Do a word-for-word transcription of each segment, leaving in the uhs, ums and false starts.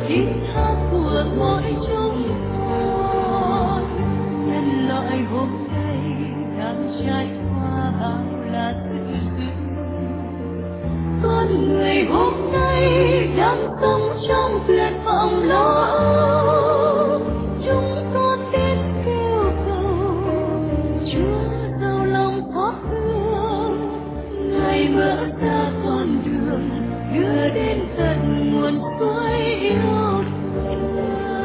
thiết tha của mỗi chúng con. Nhân loại hôm nay đang trải qua bao là sự dữ, con người hôm nay đang sống trong tuyệt vọng lo âu. Chúng con đến kêu cầu Chúa giàu lòng xót thương, Ngài mở ra con đường đưa đến tận nguồn suối yêu thương.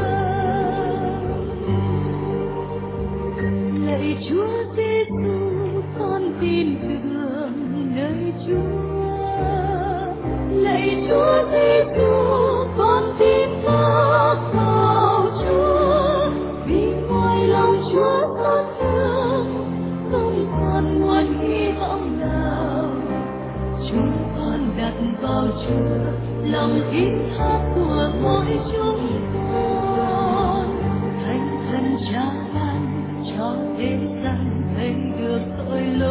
Lạy Chúa Giêsu, con tin tưởng nơi Chúa. Lạy Chúa Giêsu, con tin phó vào Chúa. Vì ngoài lòng Chúa xót thương, không còn nguồn hy vọng nào. Chúng con đặt vào Chúa lòng tin tha của mỗi chúng con. Thánh thần Cha ban cho thế gian thấy được tội lỗi.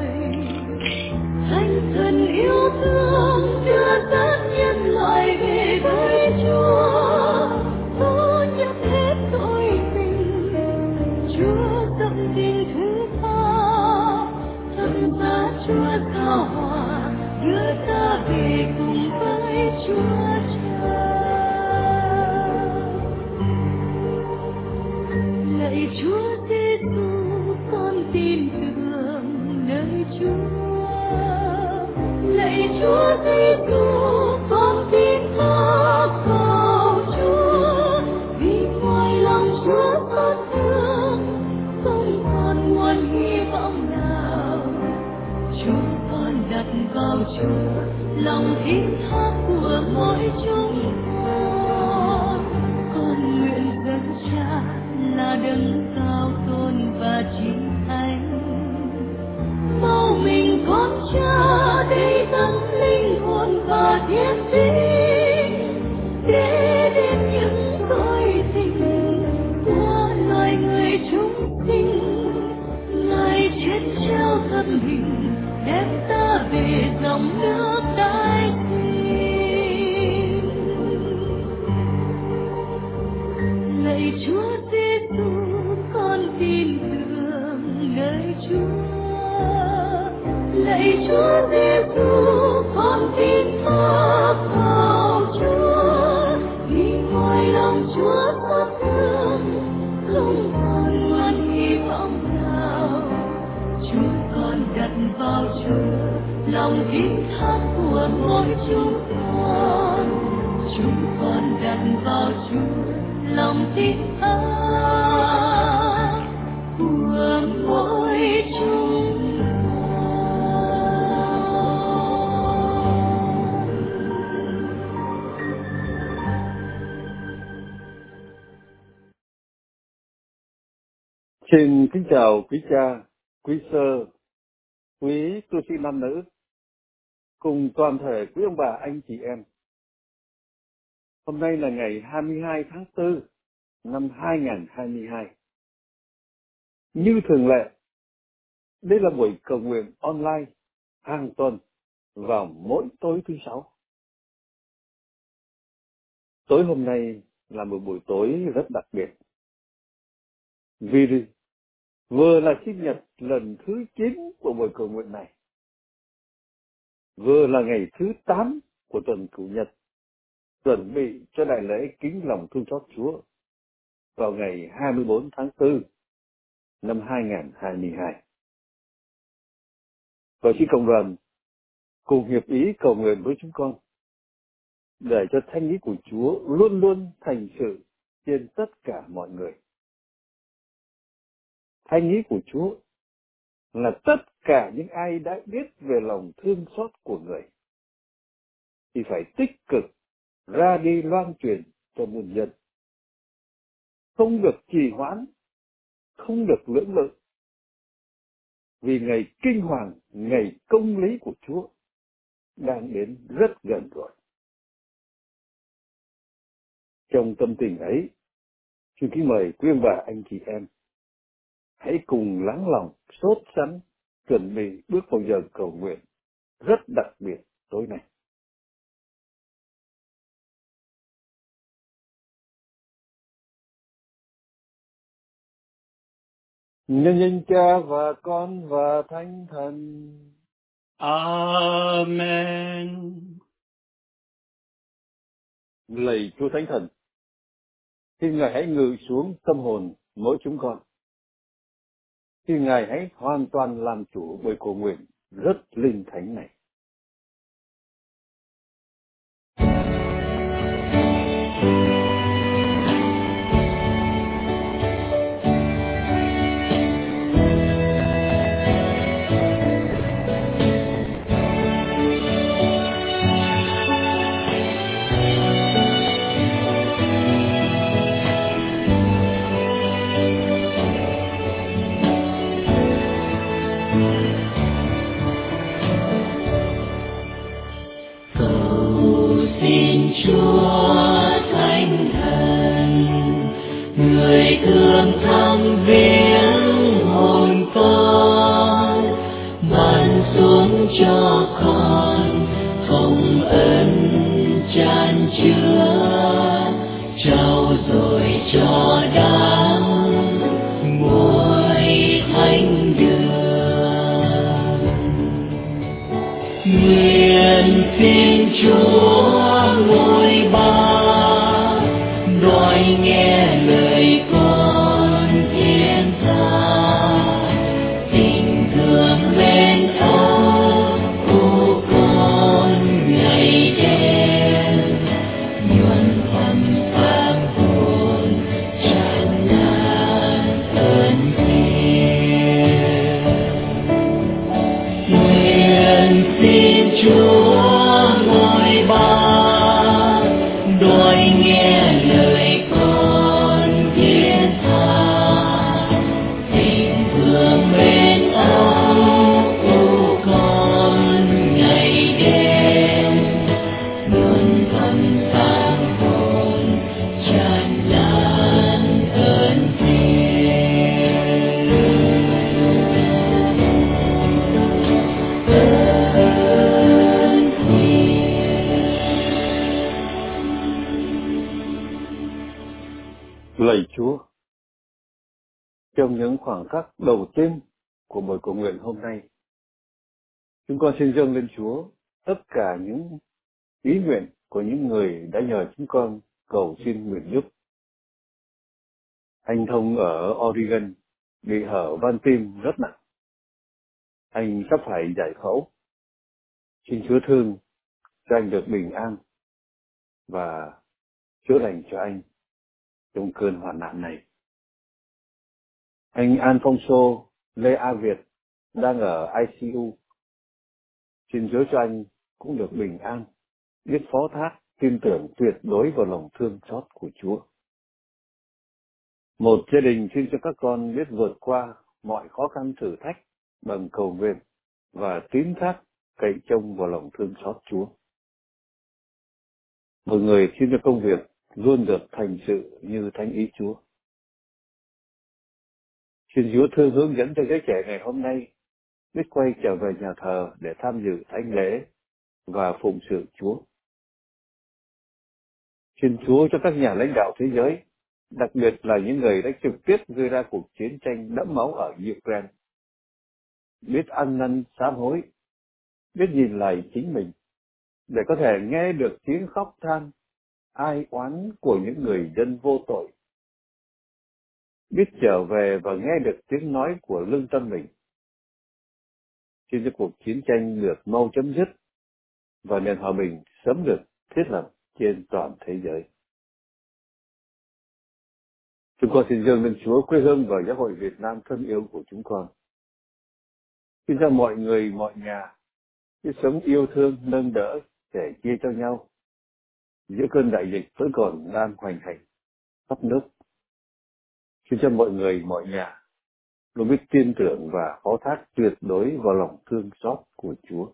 Thánh thần yêu thương đưa dẫn nhân loại về với Chúa. Vô nhập hết tội tình, Chúa dâng tình thứ tha. Thân giá Chúa giao hòa đưa ta về cùng với Chúa Cha. Lạy Chúa Giêsu, con tin tưởng nơi Chúa. Lạy Chúa Giêsu, con tin phó vào Chúa. Vì ngoài lòng Chúa xót thương, không còn nguồn hy vọng nào. Chúng con đặt vào Chúa lòng tin tha của mỗi chúng con. Con nguyện dân Cha là đấng cao tôn và chính thánh. Mau mình con Cha để dâng linh hồn và thiên tính, để đến những tội tình của loài người chúng sinh. Ngài chết treo thân hình đem ta về dòng nước đại thiên. Lạy Chúa Giêsu, con tin tưởng nơi Chúa. Lạy Chúa Giêsu, con tin phó vào Chúa. Vì ngoài lòng Chúa xót thương, không còn nguồn hy vọng nào. Chúng con đặt vào Chúa lòng tin tha của mỗi chúng con. Chúng con đặt vào Chúa lòng tin tha của mỗi chúng con. Xin kính chào quý cha, quý sơ, quý tu sĩ nam nữ, cùng toàn thể quý ông bà anh chị em. Hôm nay là ngày hai mươi hai tháng tư năm hai nghìn không trăm hai mươi hai. Như thường lệ, đây là buổi cầu nguyện online hàng tuần vào mỗi tối thứ sáu. Tối hôm nay là một buổi tối rất đặc biệt. Vì vừa là sinh nhật lần thứ chín của buổi cầu nguyện này, vừa là ngày thứ tám của tuần Chủ nhật, chuẩn bị cho đại lễ kính lòng thương xót Chúa vào ngày hai mươi bốn tháng tư năm hai nghìn không trăm hai mươi hai. Và xin cộng đoàn cùng hiệp ý cầu nguyện với chúng con để cho thánh ý của Chúa luôn luôn thành sự trên tất cả mọi người. Thánh ý của Chúa là tất cả những ai đã biết về lòng thương xót của người thì phải tích cực ra đi loan truyền cho muôn dân, không được trì hoãn, không được lưỡng lự, vì ngày kinh hoàng, ngày công lý của Chúa đang đến rất gần rồi. Trong tâm tình ấy, xin kính mời quý ông bà anh chị em hãy cùng lắng lòng, sốt sắng, chuẩn bị bước vào giờ cầu nguyện rất đặc biệt tối nay. Nhân danh Cha và Con và Thánh Thần. Amen. Lạy Chúa Thánh Thần, xin Ngài hãy ngự xuống tâm hồn mỗi chúng con. Xin Ngài hãy hoàn toàn làm chủ bởi cầu nguyện rất linh thánh này. Xin Chúa Thánh Thần, người thương thăm viếng hồn con, ban xuống cho con không ân chan chứa, trao dồi cho đám muối thánh đường. Nguyện xin Chúa ngôi ba đòi nghe lời con thiên tha, tình thương bên ơn của con ngày đêm, nhuần thầm sáng hồn tràn ngàn ơn thiêng. Nguyện xin Chúa ngôi ba đòi nghe lời con thiết tha, tình thương bên ơn của con ngày đêm, luôn thầm sáng hồn tràn lan ơn Lạy Chúa, trong những khoảng khắc đầu tiên của buổi cầu nguyện hôm nay, chúng con xin dâng lên Chúa tất cả những ý nguyện của những người đã nhờ chúng con cầu xin nguyện giúp. Anh Thông ở Oregon bị hở van tim rất nặng. Anh sắp phải giải phẫu. Xin Chúa thương cho anh được bình an và chữa lành cho anh trong cơn hoạn nạn này. Anh Alfonso Lê A Việt đang ở i xê u. Xin Chúa cho anh cũng được bình an, biết phó thác, tin tưởng tuyệt đối vào lòng thương xót của Chúa. Một gia đình xin cho các con biết vượt qua mọi khó khăn thử thách bằng cầu nguyện và tín thác cậy trông vào lòng thương xót Chúa. Một người xin cho công việc luôn được thành sự như thánh ý Chúa. Xin Chúa thương hướng dẫn cho giới trẻ ngày hôm nay biết quay trở về nhà thờ để tham dự thánh lễ và phụng sự Chúa. Xin Chúa cho các nhà lãnh đạo thế giới, đặc biệt là những người đã trực tiếp gây ra cuộc chiến tranh đẫm máu ở Ukraine, biết ăn năn sám hối, biết nhìn lại chính mình, để có thể nghe được tiếng khóc than, ai oán của những người dân vô tội, biết trở về và nghe được tiếng nói của lương tâm mình. Xin cho cuộc chiến tranh được mau chấm dứt và nền hòa bình sớm được thiết lập trên toàn thế giới. Chúng con xin dâng lên Chúa quê hương và giáo hội Việt Nam thân yêu của chúng con. Xin cho mọi người, mọi nhà biết sống yêu thương, nâng đỡ, sẻ chia cho nhau giữa cơn đại dịch vẫn còn đang hoành hành khắp nước. Xin cho mọi người, mọi nhà luôn biết tin tưởng và phó thác tuyệt đối vào lòng thương xót của Chúa.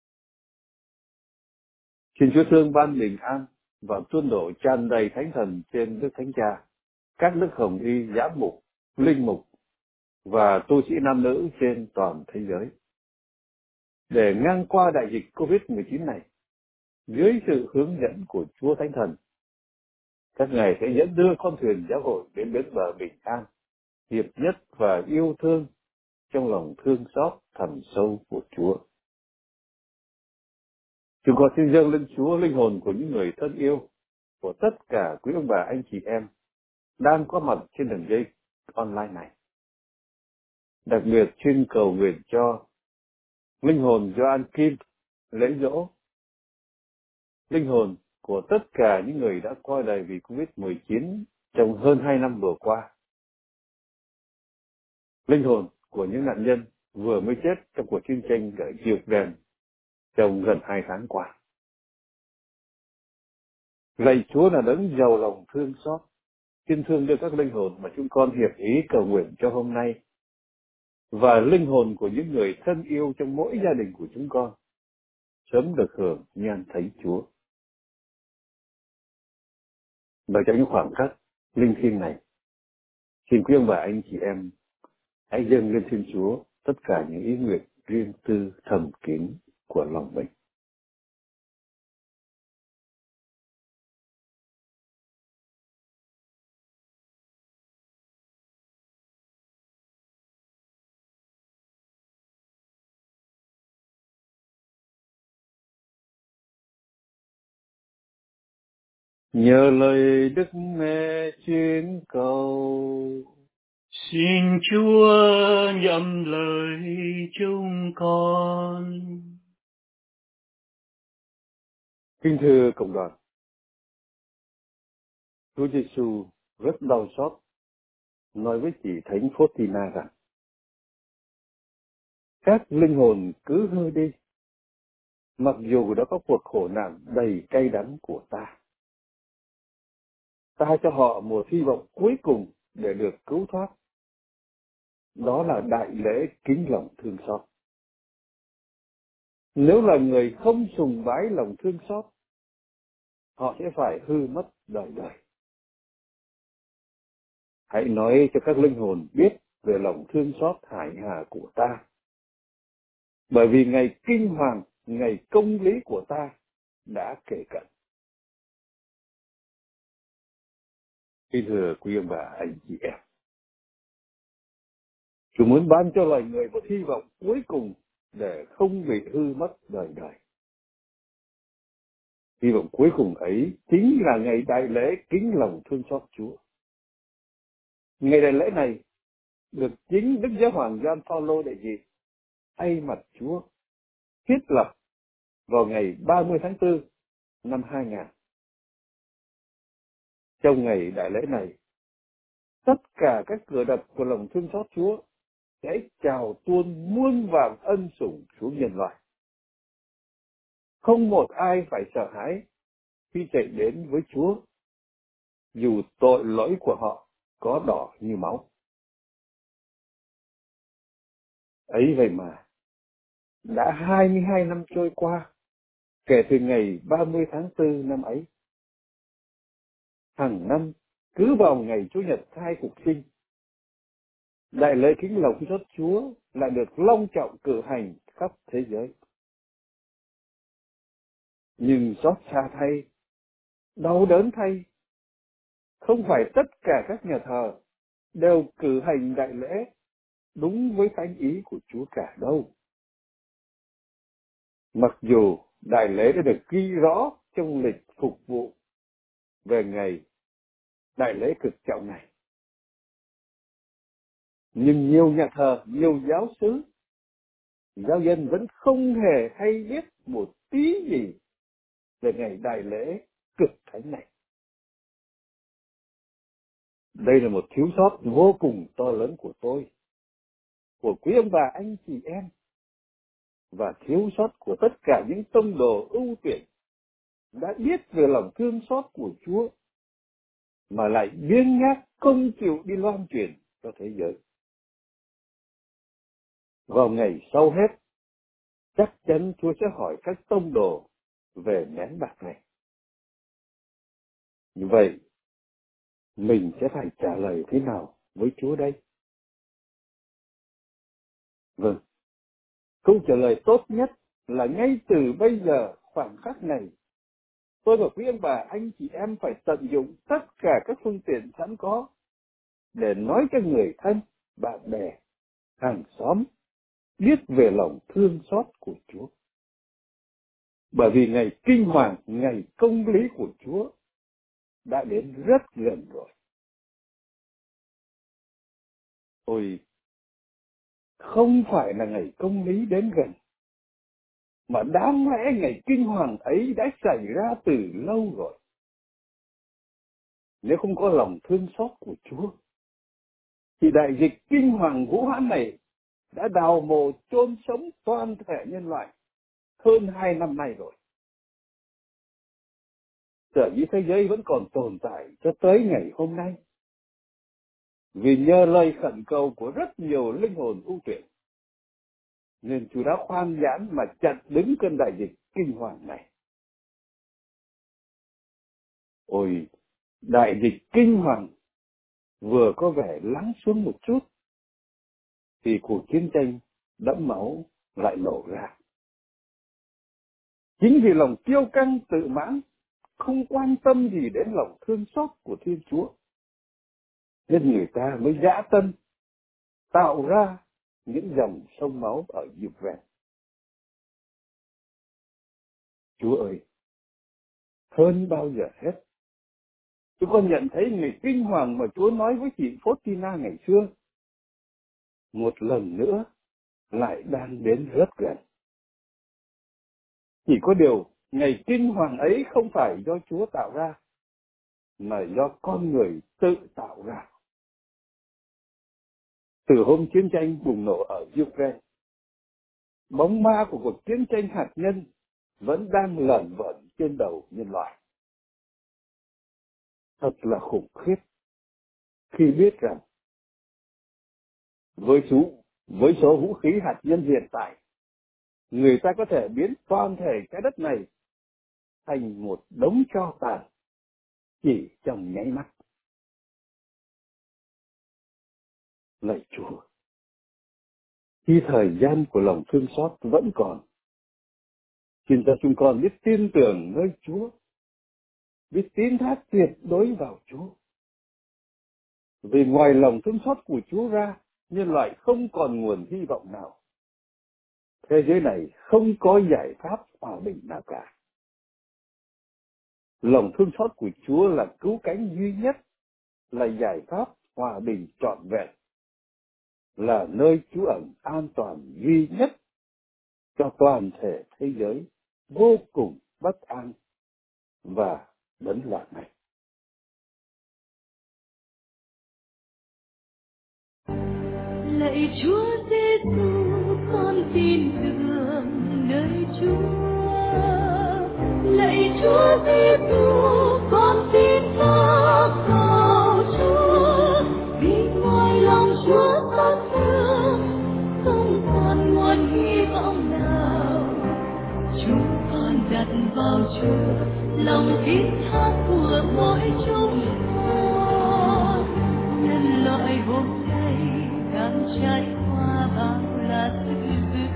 Xin Chúa thương ban bình an và tuôn đổ tràn đầy thánh thần trên Đức Thánh Cha, các đức hồng y, giám mục, linh mục và tu sĩ nam nữ trên toàn thế giới. Để ngang qua đại dịch covid mười chín này, dưới sự hướng dẫn của Chúa Thánh Thần, các ngài sẽ dẫn đưa con thuyền giáo hội đến bến bờ bình an hiệp nhất và yêu thương trong lòng thương xót thẳm sâu của Chúa. Chúng con xin dâng lên Chúa linh hồn của những người thân yêu, của tất cả quý ông bà anh chị em đang có mặt trên đường dây online này. Đặc biệt xin cầu nguyện cho linh hồn Gioan Kim lễ dỗ, linh hồn của tất cả những người đã qua đời vì covid mười chín trong hơn hai năm vừa qua, linh hồn của những nạn nhân vừa mới chết trong cuộc chiến tranh ở Ukraine trong gần hai tháng qua. Lạy Chúa là đấng giàu lòng thương xót, xin thương đưa các linh hồn mà chúng con hiệp ý cầu nguyện cho hôm nay và linh hồn của những người thân yêu trong mỗi gia đình của chúng con sớm được hưởng nhan thấy Chúa. Và trong những khoảng khắc linh thiêng này, xin quý ông bà anh chị em hãy dâng lên Thiên Chúa tất cả những ý nguyện riêng tư thầm kín của lòng mình. Nhờ lời Đức Mẹ chuyên cầu, xin Chúa nhậm lời chúng con. kính thưa cộng đoàn, Chúa Giêsu rất đau xót nói với chị Thánh Faustina rằng các linh hồn cứ hư đi, mặc dù đã có cuộc khổ nạn đầy cay đắng của ta. Ta cho họ một hy vọng cuối cùng để được cứu thoát. Đó là đại lễ kính lòng thương xót. Nếu là người không sùng bái lòng thương xót, họ sẽ phải hư mất đời đời. Hãy nói cho các linh hồn biết về lòng thương xót hải hà của ta. Bởi vì ngày kinh hoàng, ngày công lý của ta đã kề cận. Kính thưa quý ông bà anh chị em, Chúa muốn ban cho loài người một hy vọng cuối cùng để không bị hư mất đời đời. Hy vọng cuối cùng ấy chính là ngày đại lễ kính lòng thương xót Chúa. Ngày đại lễ này được chính Đức Giáo hoàng Gioan Phaolô đệ nhị thay mặt Chúa thiết lập vào ngày ba mươi tháng tư năm hai nghìn. Trong ngày đại lễ này, tất cả các cửa đập của lòng thương xót Chúa sẽ chào tuôn muôn vàn ân sủng xuống nhân loại. Không một ai phải sợ hãi khi chạy đến với Chúa, dù tội lỗi của họ có đỏ như máu. Ấy vậy mà, đã hai mươi hai năm trôi qua, kể từ ngày ba mươi tháng tư năm ấy. Hàng năm, cứ vào ngày Chủ nhật khai phục sinh, đại lễ kính lòng thương xót Chúa lại được long trọng cử hành khắp thế giới. Nhưng xót xa thay, đau đớn thay, không phải tất cả các nhà thờ đều cử hành đại lễ đúng với thánh ý của Chúa cả đâu. Mặc dù đại lễ đã được ghi rõ trong lịch phục vụ về ngày đại lễ cực trọng này, nhưng nhiều nhà thờ, nhiều giáo xứ, giáo dân vẫn không hề hay biết một tí gì về ngày đại lễ cực thánh này. Đây là một thiếu sót vô cùng to lớn của tôi, của quý ông bà anh chị em, và thiếu sót của tất cả những tông đồ ưu tuyển đã biết về lòng thương xót của Chúa mà lại biếng nhác không chịu đi loan truyền cho thế giới. Vào ngày sau hết, chắc chắn Chúa sẽ hỏi các tông đồ về nén bạc này. Như vậy, mình sẽ phải trả lời thế nào với Chúa đây? Vâng, câu trả lời tốt nhất là ngay từ bây giờ, khoảng khắc này, tôi và quý ông bà anh chị em phải tận dụng tất cả các phương tiện sẵn có để nói cho người thân, bạn bè, hàng xóm biết về lòng thương xót của Chúa. Bởi vì ngày kinh hoàng, ngày công lý của Chúa đã đến rất gần rồi. Ôi, không phải là ngày công lý đến gần, mà đáng lẽ ngày kinh hoàng ấy đã xảy ra từ lâu rồi. Nếu không có lòng thương xót của Chúa, thì đại dịch kinh hoàng Vũ Hán này đã đào mồ chôn sống toàn thể nhân loại hơn hai năm nay rồi. Sở dĩ thế giới vẫn còn tồn tại cho tới ngày hôm nay, vì nhờ lời khẩn cầu của rất nhiều linh hồn ưu tuyển, nên Chúa đã khoan nhãn mà chặn đứng cơn đại dịch kinh hoàng này. Ôi, đại dịch kinh hoàng vừa có vẻ lắng xuống một chút, thì cuộc chiến tranh đẫm máu lại nổ ra. Chính vì lòng kiêu căng tự mãn, không quan tâm gì đến lòng thương xót của Thiên Chúa, nên người ta mới dã tâm tạo ra những dòng sông máu ở Ukraine. Chúa ơi, hơn bao giờ hết, chúng con nhận thấy ngày kinh hoàng mà Chúa nói với chị Faustina ngày xưa, một lần nữa lại đang đến rất gần. Chỉ có điều, ngày kinh hoàng ấy không phải do Chúa tạo ra, mà do con người tự tạo ra. Từ hôm chiến tranh bùng nổ ở Ukraine, bóng ma của cuộc chiến tranh hạt nhân vẫn đang lởn vởn trên đầu nhân loại. Thật là khủng khiếp khi biết rằng với số, với số vũ khí hạt nhân hiện tại, người ta có thể biến toàn thể trái đất này thành một đống tro tàn chỉ trong nháy mắt. Lạy Chúa, khi thời gian của lòng thương xót vẫn còn, xin cho chúng con biết tin tưởng nơi Chúa, biết tín thác tuyệt đối vào Chúa. Vì ngoài lòng thương xót của Chúa ra, nhân loại không còn nguồn hy vọng nào. Thế giới này không có giải pháp hòa bình nào cả. Lòng thương xót của Chúa là cứu cánh duy nhất, là giải pháp hòa bình trọn vẹn, là nơi trú ẩn an toàn duy nhất cho toàn thể thế giới vô cùng bất an và bấn loạn này. Lạy Chúa Giêsu, con tin tưởng nơi Chúa. Lạy Chúa Giêsu, con tin thác vào Chúa. Vì ngoài lòng Chúa xót thương, không còn nguồn hy vọng nào. Chúng con đặt vào Chúa lòng tin thác của mỗi chúng con. Nhân loại hôm nay đang trải qua bao là sự dữ.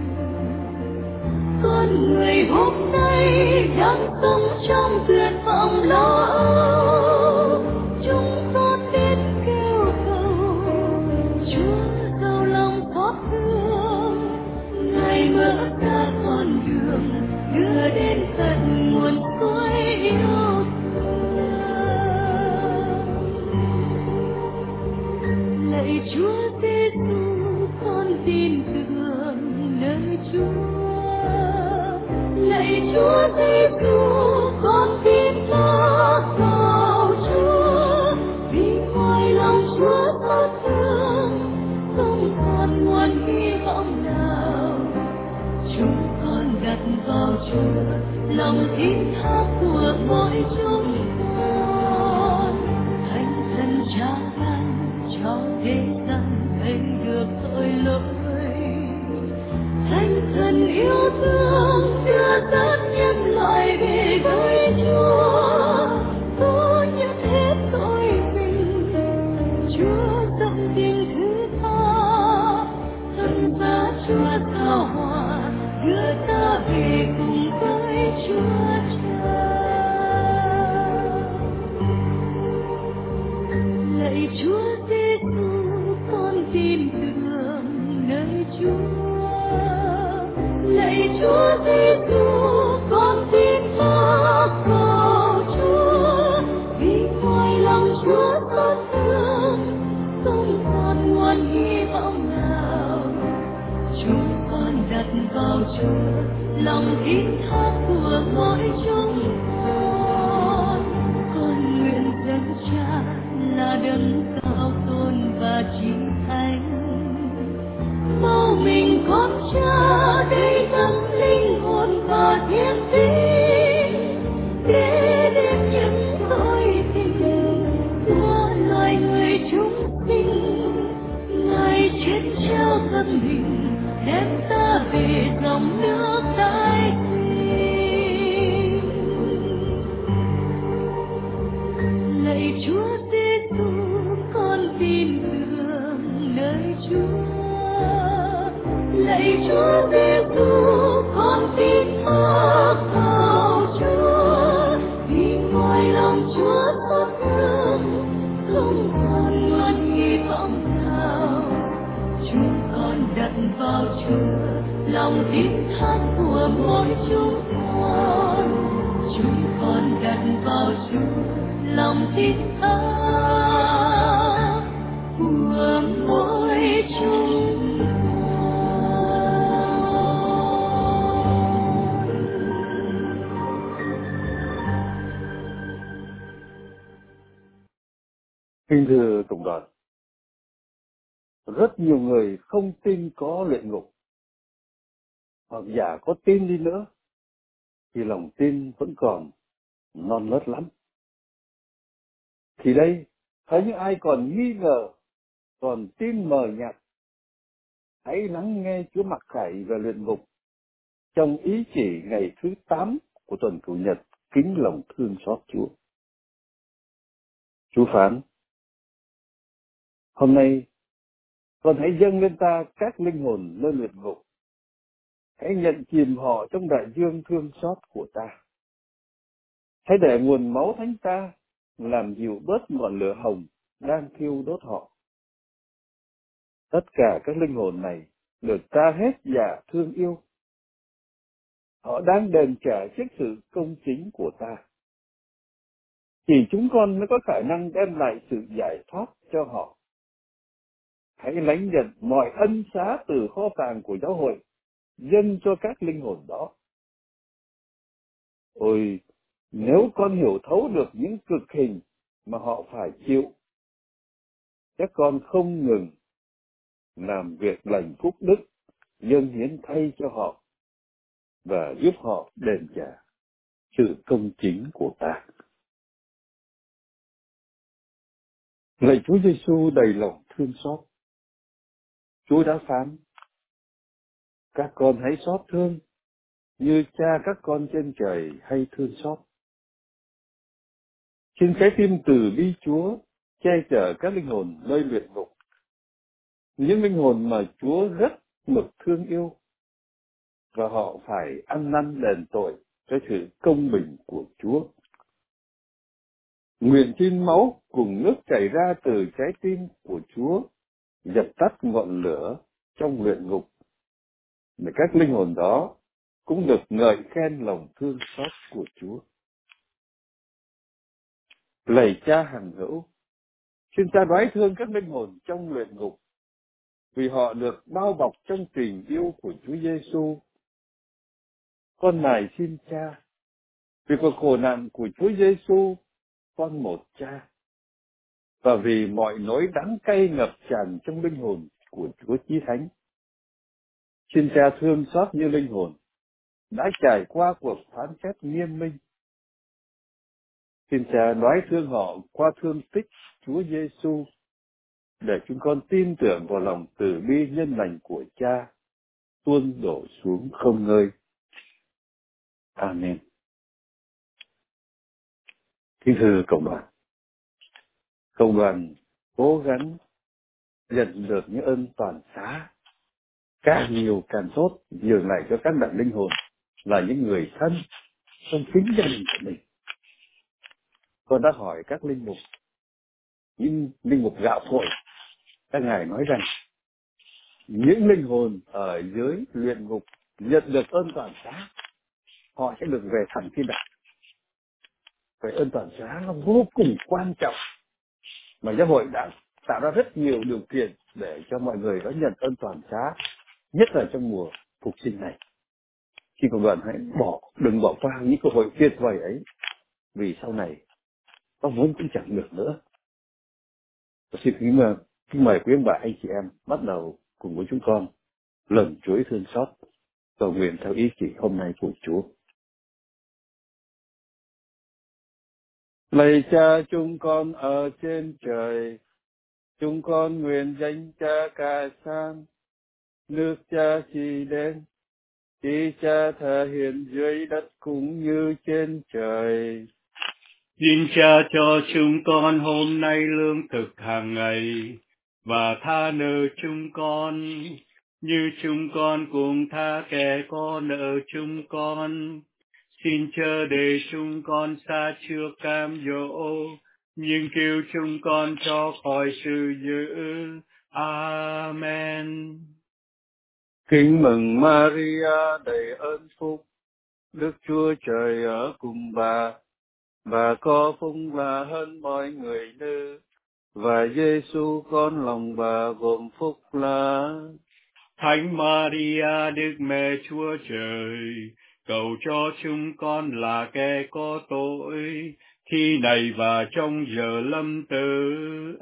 Con người hôm nay đang sống trong tuyệt vọng lo âu. Chúng con biết kêu cầu Chúa giàu lòng xót thương. Ngài mở ra con đường đưa đến tận nguồn suối yêu thương. Lạy Chúa Giêsu, con tin tưởng nơi Chúa. Lạy Chúa Giêsu, con tin thác vào Chúa. Vì ngoài lòng Chúa xót thương, không còn nguồn hy vọng nào. Chúng con đặt vào Chúa lòng tin thác của mỗi chúng con. Thánh thần Cha ban cho thế gian thấy được tội lỗi. Thánh thần yêu thương đưa dẫn nhân loại về với Chúa. Cứu nhất hết tội mình, Chúa dâng tình thứ tha. Thân giá Chúa thảo hòa đưa ta về cùng với Chúa Cha. Lạy Chúa Giêsu, Chúa Giêsu, con tin mắc vào Chúa, vì ngoài lòng Chúa xót thương, không còn nguồn hy vọng nào. Chúng con đặt vào Chúa lòng tin thác của mỗi chúng con. Con nguyện dân Cha là đấng cao tôn và chí thánh, mau mình con Cha để tâm linh hồn và thiên tính, để đến những tội tình của loài người chúng sinh. Ngài chết treo thân mình, đem ta về dòng nước tái sinh. Lạy Chúa Giêsu, con tin tưởng nơi Chúa. Lạy Chúa Giêsu, con tin mắc vào Chúa, vì ngoài lòng Chúa xót thương, không còn nguồn hy vọng nào. Chúng con đặt vào Chúa lòng tin thác của mỗi chúng con. Chúng con đặt vào Chúa lòng tin thác của mỗi chúng con. Kính thưa cộng đoàn, rất nhiều người không tin có luyện ngục, hoặc giả có tin đi nữa thì lòng tin vẫn còn non nớt lắm. Thì đây, thấy những ai còn nghi ngờ, còn tin mờ nhạt, hãy lắng nghe Chúa mặc khải về luyện ngục trong ý chỉ ngày thứ tám của tuần Chủ nhật kính lòng thương xót Chúa. Chúa phán: hôm nay con hãy dâng lên ta các linh hồn nơi luyện ngục, hãy nhận chìm họ trong đại dương thương xót của ta. Hãy để nguồn máu thánh ta làm dịu bớt ngọn lửa hồng đang thiêu đốt họ. Tất cả các linh hồn này được ta hết dạ thương yêu. Họ đang đền trả trước sự công chính của ta. Chỉ chúng con mới có khả năng đem lại sự giải thoát cho họ. Hãy lãnh nhận mọi ân xá từ kho tàng của giáo hội, dâng cho các linh hồn đó. Ôi, nếu con hiểu thấu được những cực hình mà họ phải chịu, các con không ngừng làm việc lành phúc đức, dâng hiến thay cho họ và giúp họ đền trả sự công chính của ta. Lạy Chúa Giêsu đầy lòng thương xót, Chúa đã phán: các con hãy xót thương như Cha các con trên trời hay thương xót. Xin trái tim từ bi Chúa che chở các linh hồn nơi luyện ngục, những linh hồn mà Chúa rất mực thương yêu, và họ phải ăn năn đền tội cho sự công bình của Chúa. Nguyện xin máu cùng nước chảy ra từ trái tim của Chúa dập tắt ngọn lửa trong luyện ngục, để các linh hồn đó cũng được ngợi khen lòng thương xót của Chúa. Lạy Cha hằng hữu, xin Cha đoái thương các linh hồn trong luyện ngục, vì họ được bao bọc trong tình yêu của Chúa Giêsu. Con nài xin Cha, vì cuộc khổ nạn của Chúa Giêsu, con một Cha, và vì mọi nỗi đắng cay ngập tràn trong linh hồn của Chúa Chí Thánh, xin Cha thương xót như linh hồn đã trải qua cuộc phán xét nghiêm minh. Xin Cha nói thương họ qua thương tích Chúa Giêsu, để chúng con tin tưởng vào lòng từ bi nhân lành của Cha tuôn đổ xuống không ngơi. Amen. Kính thưa cộng đoàn, cộng đoàn cố gắng nhận được những ơn toàn xá, càng nhiều càng tốt, nhường lại cho các bạn linh hồn là những người thân trong chính gia đình của mình. Con đã hỏi các linh mục, những linh mục gạo cội, các ngài nói rằng những linh hồn ở dưới luyện ngục nhận được ơn toàn xá, họ sẽ được về thẳng thiên đàng. Vậy ơn toàn xá nó vô cùng quan trọng, mà giáo hội đã tạo ra rất nhiều điều kiện để cho mọi người có nhận ơn toàn xá, nhất là trong mùa phục sinh này. Khi cộng đoàn hãy bỏ, đừng bỏ qua những cơ hội tuyệt vời ấy, vì sau này nó vốn cũng chẳng được nữa. Tôi xin kính mời, kính mời quý ông bà anh chị em bắt đầu cùng với chúng con lần chuỗi thương xót cầu nguyện theo ý chỉ hôm nay của Chúa. Lạy Cha chúng con ở trên trời, chúng con nguyện danh Cha ca san, nước Cha chỉ đến, ý Cha thể hiện dưới đất cũng như trên trời. Xin Cha cho chúng con hôm nay lương thực hàng ngày, và tha nợ chúng con, như chúng con cũng tha kẻ có nợ chúng con. Xin chớ để chúng con xa trước cám dỗ, nhưng cứu chúng con cho khỏi sự dữ. Amen. Kính mừng Maria đầy ơn phúc, Đức Chúa Trời ở cùng bà. Bà có phúc là hơn mọi người nữ, và Giêsu con lòng bà gồm phúc là. Thánh Maria Đức Mẹ Chúa Trời, cầu cho chúng con là kẻ có tội, khi này và trong giờ lâm tử.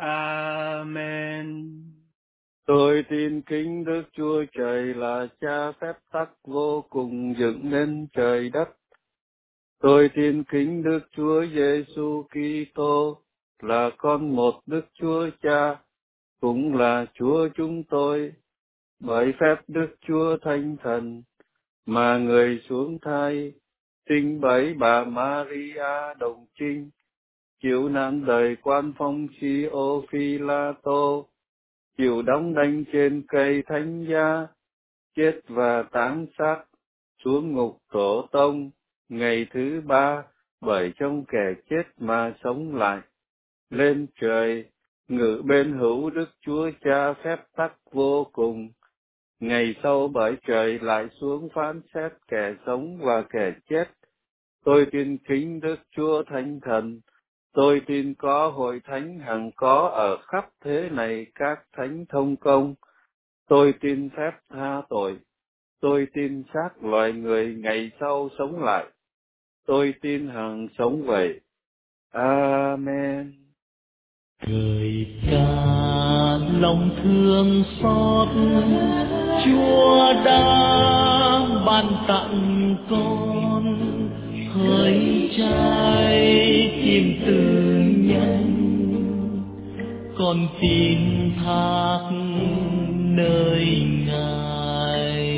Amen. Tôi tin kính Đức Chúa Trời là Cha phép tắc vô cùng dựng nên trời đất. Tôi tin kính Đức Chúa Giêsu Kitô là con một Đức Chúa Cha, cũng là Chúa chúng tôi, bởi phép Đức Chúa Thánh Thần, mà người xuống thai, sinh bởi bà Maria đồng trinh, chịu nạn đời quan phong Chi-ô Phi-la-tô, chịu đóng đinh trên cây thánh giá, chết và táng xác, xuống ngục tổ tông, ngày thứ ba, bởi trong kẻ chết mà sống lại, lên trời, ngự bên hữu Đức Chúa Cha phép tắc vô cùng. Ngày sau bởi trời lại xuống phán xét kẻ sống và kẻ chết. Tôi tin kính Đức Chúa Thánh Thần. Tôi tin có hội thánh hằng có ở khắp thế này các thánh thông công. Tôi tin phép tha tội. Tôi tin xác loài người ngày sau sống lại. Tôi tin hằng sống vậy. Amen. Người cha lòng thương xót, Chúa đã ban tặng con hỡi trái tim từ nhân, con tin thác nơi Ngài.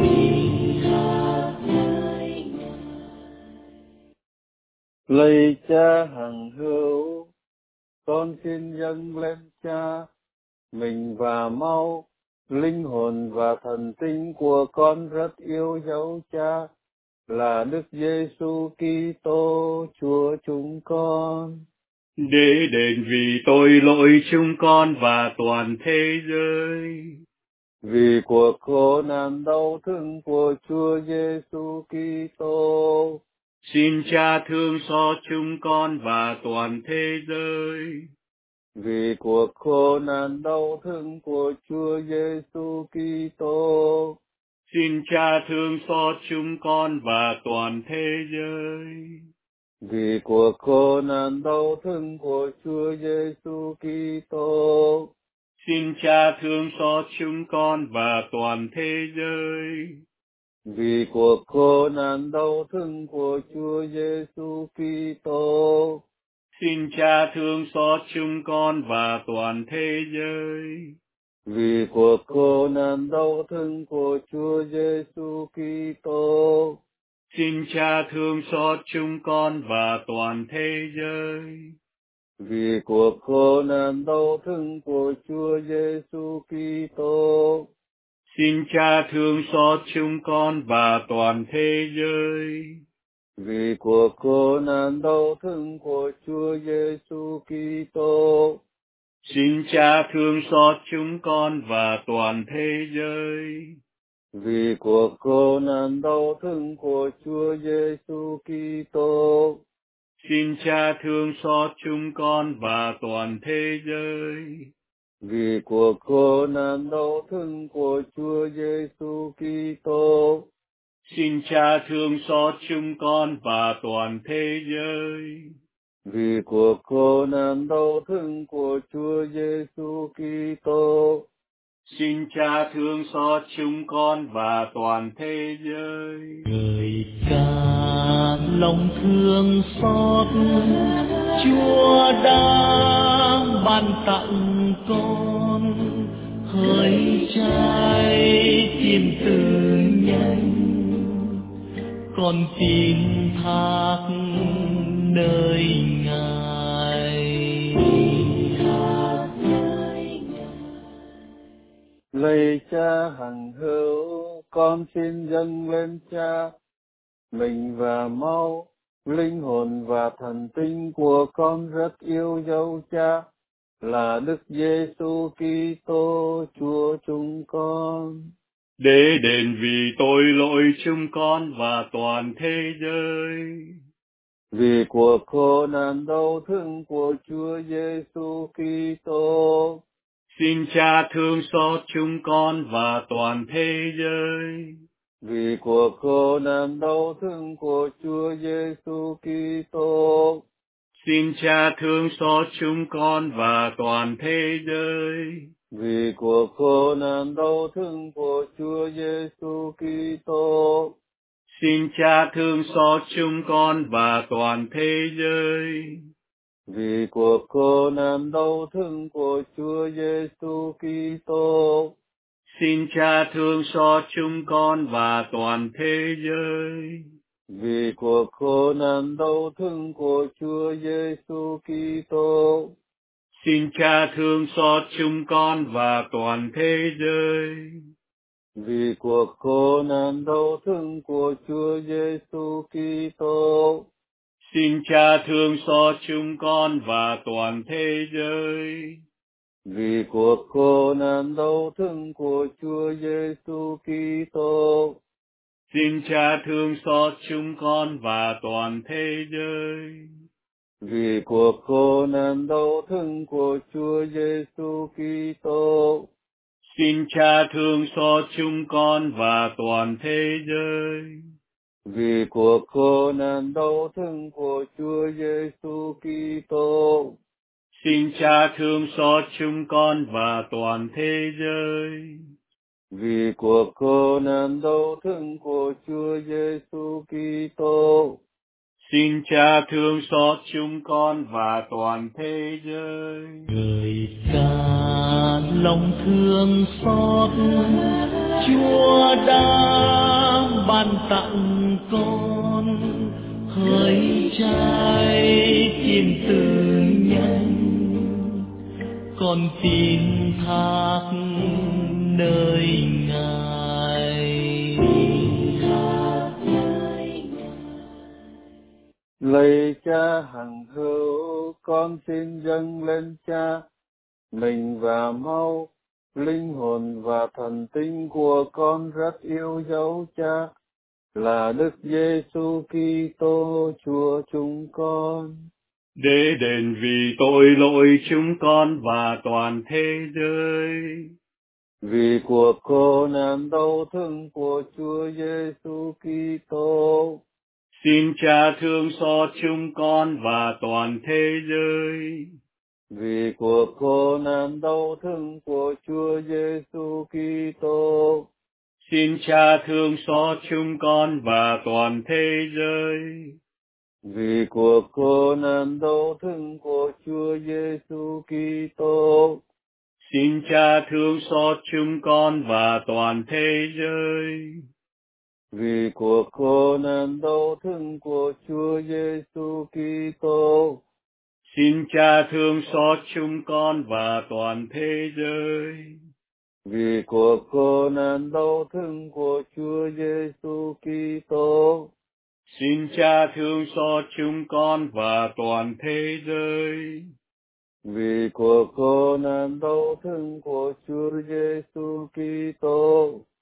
Lạy Cha hằng hữu, con xin dâng lên Cha mình và máu, linh hồn và thần tinh của con rất yêu dấu Cha, là Đức Giêsu Kitô Chúa chúng con. Để đền vì tội lỗi chúng con và toàn thế giới. Vì cuộc khổ nạn đau thương của Chúa Giêsu Kitô, Xin Cha thương xót chúng con và toàn thế giới. vì cuộc khổ nạn đau thương của Chúa Giêsu Kitô, Xin Cha thương xót chúng con và toàn thế giới. vì cuộc khổ nạn đau thương của Chúa Giêsu Kitô, Xin Cha thương xót chúng con và toàn thế giới. vì cuộc khổ nạn đau thương của Chúa Giêsu Kitô, Xin Cha thương xót chúng con và toàn thế giới. vì cuộc khổ nạn đau thương của Chúa Giêsu Kitô, Xin Cha thương xót chúng con và toàn thế giới. vì cuộc khổ nạn đau thương của Chúa Giêsu Kitô, Xin Cha thương xót chúng con và toàn thế giới. vì cuộc khổ nạn đau thương của Chúa Giêsu Kitô, Xin Cha thương xót chúng con và toàn thế giới. vì cuộc khổ nạn đau thương của Chúa Giêsu Kitô. Xin Cha thương xót chúng con và toàn thế giới. Vì cuộc khổ nạn đau thương của Chúa Giêsu Kitô. Xin Cha thương xót chúng con và toàn thế giới. Vì cuộc khổ nạn đau thương của Chúa Giêsu Kitô. Xin Cha thương xót chúng con và toàn thế giới. Người ca lòng thương xót, Chúa đã ban tặng con hỡi trái tim từ nhanh, con tin thác nơi Ngài. Lạy Cha hằng hữu, con xin dâng lên Cha mình và máu, linh hồn và thần tinh của con rất yêu dấu Cha, là Đức Giêsu Kitô Chúa chúng con. Để đền vì tội lỗi chúng con và toàn thế giới. Vì cuộc khổ nạn đau thương của Chúa Giêsu Kitô. Xin Cha thương xót chúng con và toàn thế giới. Vì cuộc khổ nạn đau thương của Chúa Giêsu Kitô. Xin Cha thương xót chúng con và toàn thế giới. Vì cuộc khổ nạn đau thương của Chúa Giêsu Kitô. Xin Cha thương xót chúng con và toàn thế giới. Vì cuộc khổ nạn đau thương của Chúa Giêsu Kitô. Xin Cha thương xót chúng con và toàn thế giới. Vì cuộc khổ nạn đau thương của Chúa Giêsu Kitô. Xin Cha thương xót chúng con và toàn thế giới. Vì cuộc khổ nạn đau thương của Chúa Giêsu Kitô. Xin Cha thương xót chúng con và toàn thế giới. Vì cuộc khổ nạn đau thương của Chúa Giêsu Kitô. Xin Cha thương xót chúng con và toàn thế giới. Vì cuộc khổ nạn đau thương của Chúa Giêsu Kitô. Xin Cha thương xót chúng con và toàn thế giới. Vì cuộc khổ nạn đau thương của Chúa Giêsu Kitô. Xin Cha thương xót chúng con và toàn thế giới. Vì cuộc khổ nạn đau thương của Chúa Giêsu Kitô. Xin Cha thương xót chúng con và toàn thế giới. Người ca lòng thương xót, Chúa đã ban tặng con hỡi trái tim từ nhanh, con tin thác nơi Ngài. Lạy Cha hằng hữu, con xin dâng lên Cha mình và máu, linh hồn và thần tinh của con rất yêu dấu Cha, là Đức Giêsu Kitô Chúa chúng con. Để đền vì tội lỗi chúng con và toàn thế giới. Vì cuộc khổ nạn đau thương của Chúa Giêsu Kitô. Xin Cha thương xót chúng con và toàn thế giới. Vì cuộc khổ nạn đau thương của Chúa Giêsu Kitô. Xin Cha thương xót chúng con và toàn thế giới. Vì cuộc khổ nạn đau thương của Chúa Giêsu Kitô. Xin Cha thương xót chúng con và toàn thế giới. Vì cuộc khổ nạn đau thương của Chúa Giêsu Kitô. Xin Cha thương xót chúng con và toàn thế giới. Vì cuộc khổ nạn đau thương của Chúa Giêsu Kitô. Xin Cha thương xót chúng con và toàn thế giới. Vì cuộc khổ nạn đau thương của Chúa Giêsu Kitô.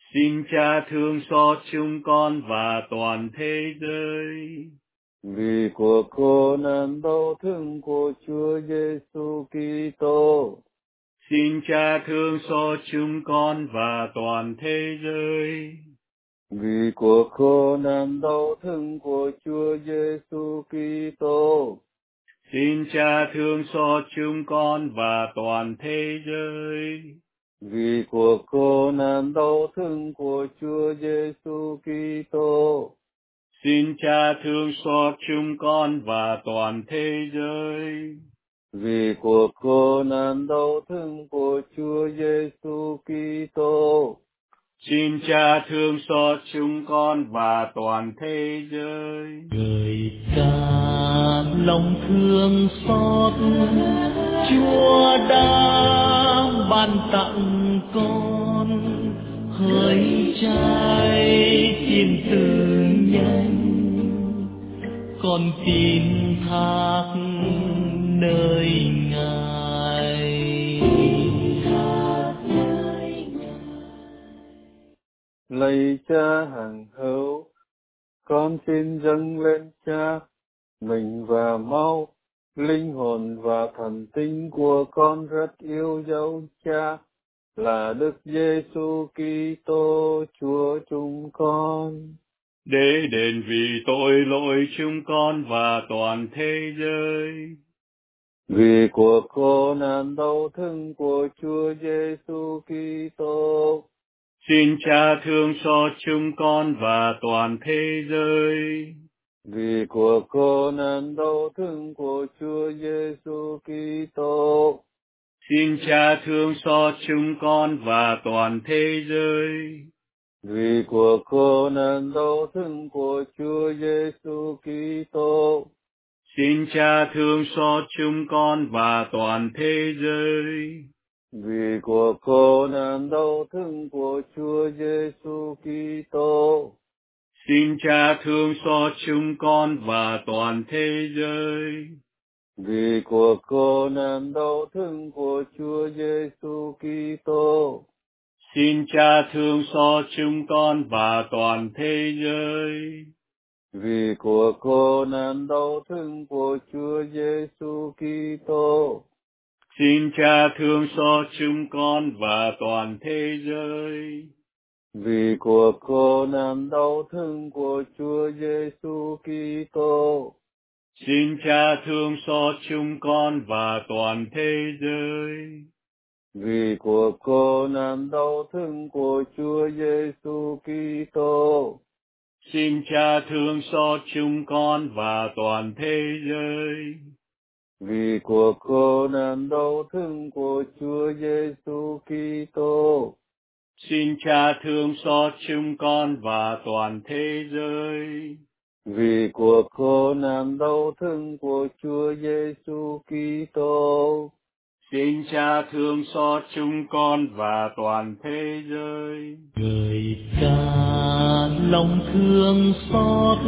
Xin Cha thương xót chúng con và toàn thế giới. Vì cuộc khổ nạn đau thương của Chúa Giêsu Kitô. Xin Cha thương xót chúng con và toàn thế giới. Vì cuộc khổ nạn đau thương của Chúa Giêsu Kitô. Xin Cha thương xót chúng con và toàn thế giới. Vì cuộc khổ nạn đau thương của Chúa Giêsu Kitô. Xin Cha thương xót chúng con và toàn thế giới. Vì cuộc khổ nạn đau thương của Chúa Giêsu Kitô. Xin Cha thương xót chúng con và toàn thế giới. Người ca lòng thương xót, Chúa đã ban tặng con hỡi trái tim từ nhân, con tin thác nơi Ngài. Lạy Cha hằng hữu, con xin dâng lên Cha mình và máu, linh hồn và thần tinh của con rất yêu dấu Cha, là Đức Giêsu Kitô Chúa chúng con. Để đền vì tội lỗi chúng con và toàn thế giới. Vì cuộc khổ nạn đau thương của Chúa Giêsu Kitô. Xin Cha thương xót chúng con và toàn thế giới. Vì cuộc khổ nạn đau thương của Chúa Giêsu Kitô. Xin Cha thương xót chúng con và toàn thế giới. Vì cuộc khổ nạn đau thương của Chúa Giêsu Kitô. Xin Cha thương xót chúng con và toàn thế giới. Vì cuộc khổ nạn đau thương của Chúa Giêsu Kitô. Xin Cha thương xót chúng con và toàn thế giới. Vì cuộc khổ nạn đau thương của Chúa Giêsu Kitô. Xin Cha thương xót chúng con và toàn thế giới. Vì cuộc khổ nạn đau thương của Chúa Giêsu Kitô. Xin Cha thương xót chúng con và toàn thế giới. Vì cuộc khổ nạn đau thương của Chúa Giêsu Kitô. Xin Cha thương xót chúng con và toàn thế giới. Vì cuộc khổ nạn đau thương của Chúa Giêsu Kitô. Xin Cha thương xót chúng con và toàn thế giới. Vì cuộc khổ nạn đau thương của Chúa Giêsu Kitô. Xin Cha thương xót chúng con và toàn thế giới. Vì cuộc khổ nạn đau thương của Chúa Giêsu Kitô. Xin Cha thương xót chúng con và toàn thế giới. Người ca lòng thương xót,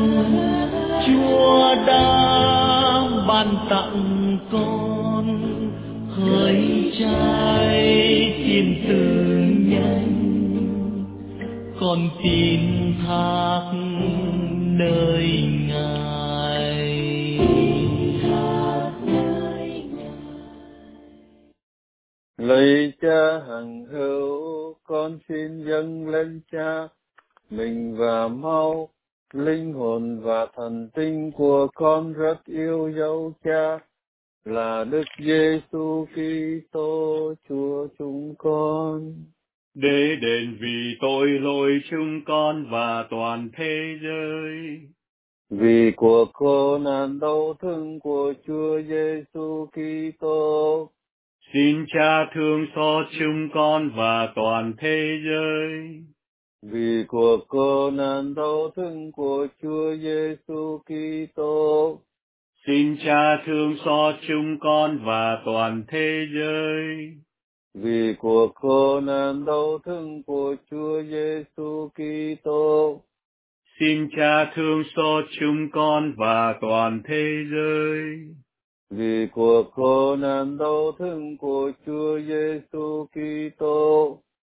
Chúa đã ban tặng con hỡi trái tim từ nhân, con tin thác nơi Ngài. Lạy Cha hằng hữu, con xin dâng lên Cha mình và máu, linh hồn và thần tinh của con rất yêu dấu Cha, là Đức Giêsu Kitô Chúa chúng con. Để đền vì tội lỗi chúng con và toàn thế giới. Vì cuộc khổ nạn đau thương của Chúa Giêsu Kitô. Xin Cha thương xót chúng con và toàn thế giới. Vì cuộc khổ nạn đau thương của Chúa Giêsu Kitô. Xin Cha thương xót chúng con và toàn thế giới. Vì cuộc khổ nạn đau thương của Chúa Giêsu Kitô. Xin Cha thương xót chúng con và toàn thế giới. Vì cuộc khổ nạn đau thương của Chúa Giêsu Kitô.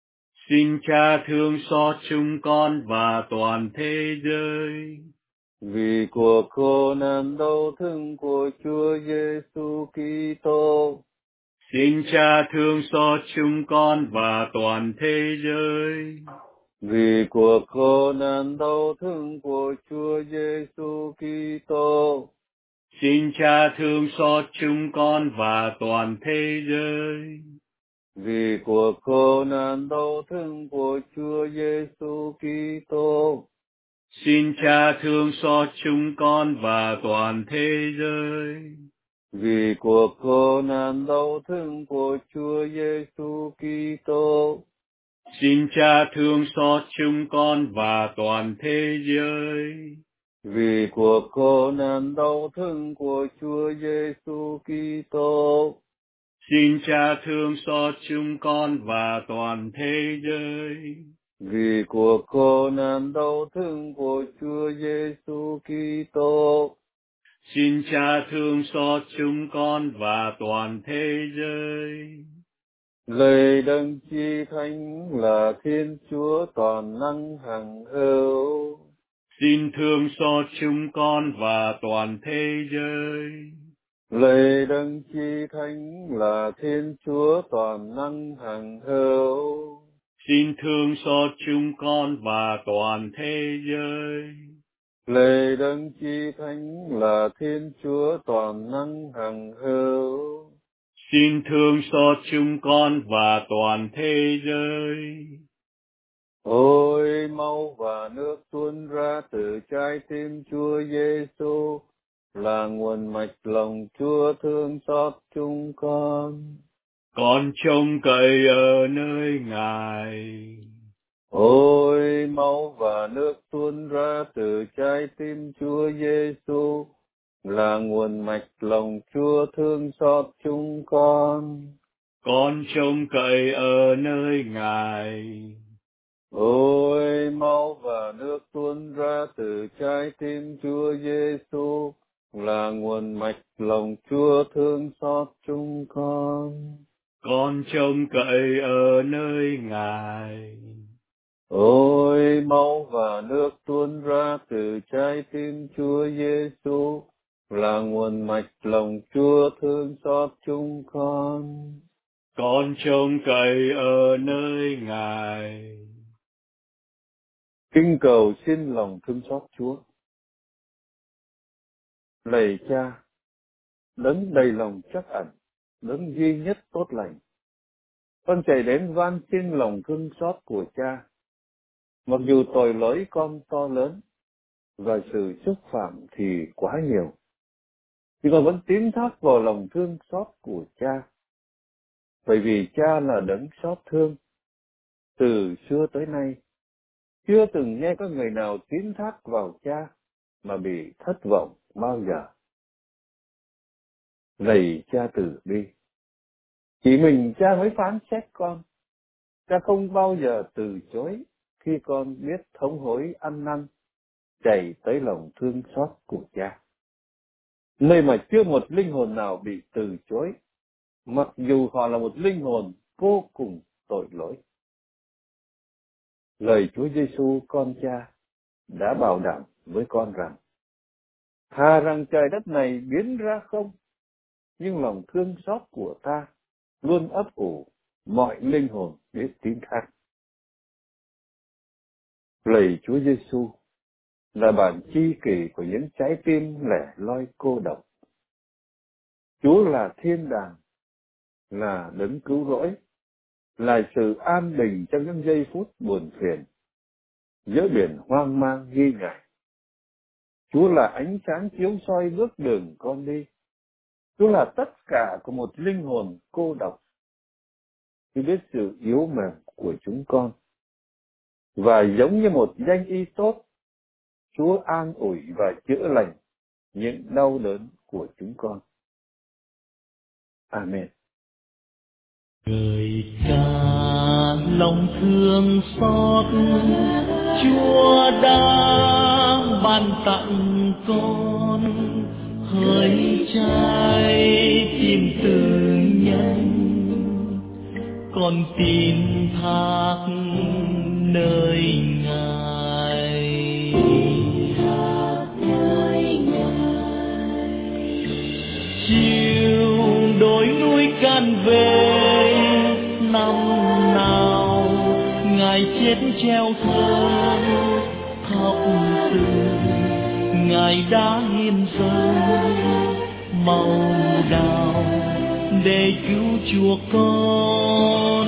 Xin Cha thương xót chúng con và toàn thế giới. Vì cuộc khổ nạn đau thương của Chúa Giêsu Kitô. Xin Cha thương xót chúng con và toàn thế giới. Vì cuộc khổ nạn đau thương của Chúa Giêsu Kitô. Xin Cha thương xót chúng con và toàn thế giới. Vì cuộc khổ nạn đau thương của Chúa Giêsu Kitô. Xin Cha thương xót chúng con và toàn thế giới. Vì cuộc khổ nạn đau thương của Chúa Giêsu Kitô. Xin Cha thương xót chúng con và toàn thế giới. Vì cuộc khổ nạn đau thương của Chúa Giêsu Kitô. Xin Cha thương xót chúng con và toàn thế giới. Vì cuộc khổ nạn đau thương của Chúa Giêsu Kitô. Xin Cha thương xót chúng con và toàn thế giới. Lạy Đấng Chi Thánh là Thiên Chúa toàn năng hằng hữu. Xin thương xót chúng con và toàn thế giới. Lạy Đấng Chi Thánh là Thiên Chúa toàn năng hằng hữu. Xin thương xót chúng con và toàn thế giới. Lạy Đấng Chi Thánh là Thiên Chúa toàn năng hằng hữu. Xin thương xót chúng con và toàn thế giới. Ôi máu và nước tuôn ra từ trái tim Chúa Giêsu là nguồn mạch lòng Chúa thương xót chúng con. Con trông cậy ở nơi Ngài. Ôi máu và nước tuôn ra từ trái tim Chúa Giêsu là nguồn mạch lòng Chúa thương xót chúng con. Con trông cậy ở nơi Ngài. Ôi máu và nước tuôn ra từ trái tim Chúa Giêsu là nguồn mạch lòng Chúa thương xót chúng con. Con trông cậy ở nơi Ngài. Ôi máu và nước tuôn ra từ trái tim Chúa Giêsu là nguồn mạch lòng Chúa thương xót chúng con. Con trông cậy ở nơi Ngài. Kinh cầu xin lòng thương xót Chúa. Lạy Cha, đấng đầy lòng trắc ẩn, đấng duy nhất tốt lành, con chạy đến van xin lòng thương xót của Cha. Mặc dù tội lỗi con to lớn và sự xúc phạm thì quá nhiều, thì con vẫn tín thác vào lòng thương xót của Cha. Bởi vì Cha là đấng xót thương, từ xưa tới nay chưa từng nghe có người nào tín thác vào Cha mà bị thất vọng bao giờ. Lạy Cha từ bi, chỉ mình Cha mới phán xét con. Cha không bao giờ từ chối khi con biết thống hối ăn năn, chạy tới lòng thương xót của Cha. Nơi mà chưa một linh hồn nào bị từ chối, mặc dù họ là một linh hồn vô cùng tội lỗi. Lời Chúa Giêsu con Cha đã bảo đảm với con rằng, thà rằng trời đất này biến ra không, nhưng lòng thương xót của Ta luôn ấp ủ mọi linh hồn biết tín thác. Lạy Chúa Giêsu là bản chi kỷ của những trái tim lẻ loi cô độc. Chúa là thiên đàng, là đấng cứu rỗi, là sự an bình trong những giây phút buồn phiền, giữa biển hoang mang nghi ngại. Chúa là ánh sáng chiếu soi bước đường con đi. Chúa là tất cả của một linh hồn cô độc. Chúa biết sự yếu mềm của chúng con. Và giống như một danh y tốt, Chúa an ủi và chữa lành những đau đớn của chúng con. Amen. Người Cha lòng thương xót, Chúa đã ban tặng con hơi trái tim từ nhân, con tin thác nơi Ngài. Chiều đồi núi can về năm nào Ngài chết treo thương khóc từ Ngài đã hiến dâng màu đào để cứu chuộc con,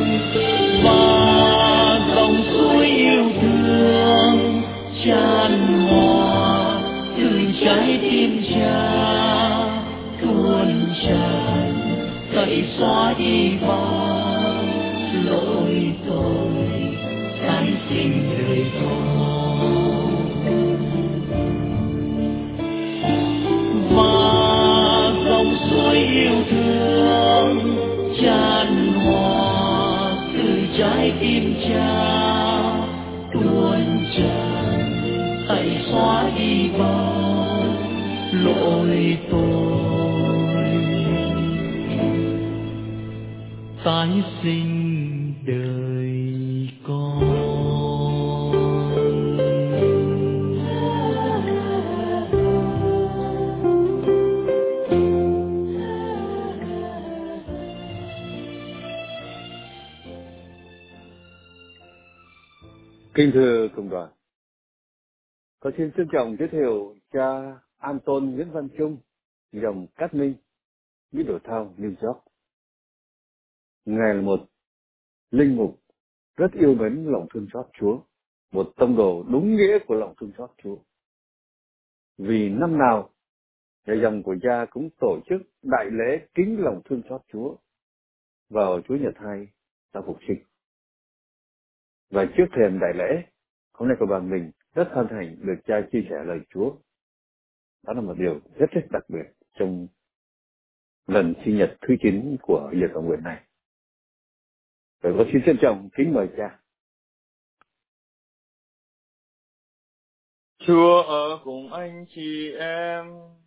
và dòng suối yêu thương tràn hòa từ trái tim Cha tuôn tràn tẩy xóa đi bao lỗi tội tái sinh đời con. Và dòng suối yêu thương tràn hòa từ trái tim Cha tuôn tràn tẩy xóa đi bao lỗi tội tái sinh đời con. Kính thưa cộng đoàn, có xin trân trọng giới thiệu cha Anton Nguyễn Văn Trung, dòng Cát Minh, Middletown, New York. Ngài là một linh mục rất yêu mến lòng thương xót Chúa, một tông đồ đúng nghĩa của lòng thương xót Chúa. Vì năm nào, nhà dòng của cha cũng tổ chức đại lễ kính lòng thương xót Chúa vào Chúa Nhật Hai sau phục sinh. Và trước thềm đại lễ, hôm nay của đoàn mình rất hân hạnh được cha chia sẻ lời Chúa. Đó là một điều rất rất đặc biệt trong lần sinh nhật thứ chín của giờ cầu nguyện này. Và có xin trân trọng kính mời cha. Chúa ở cùng anh chị em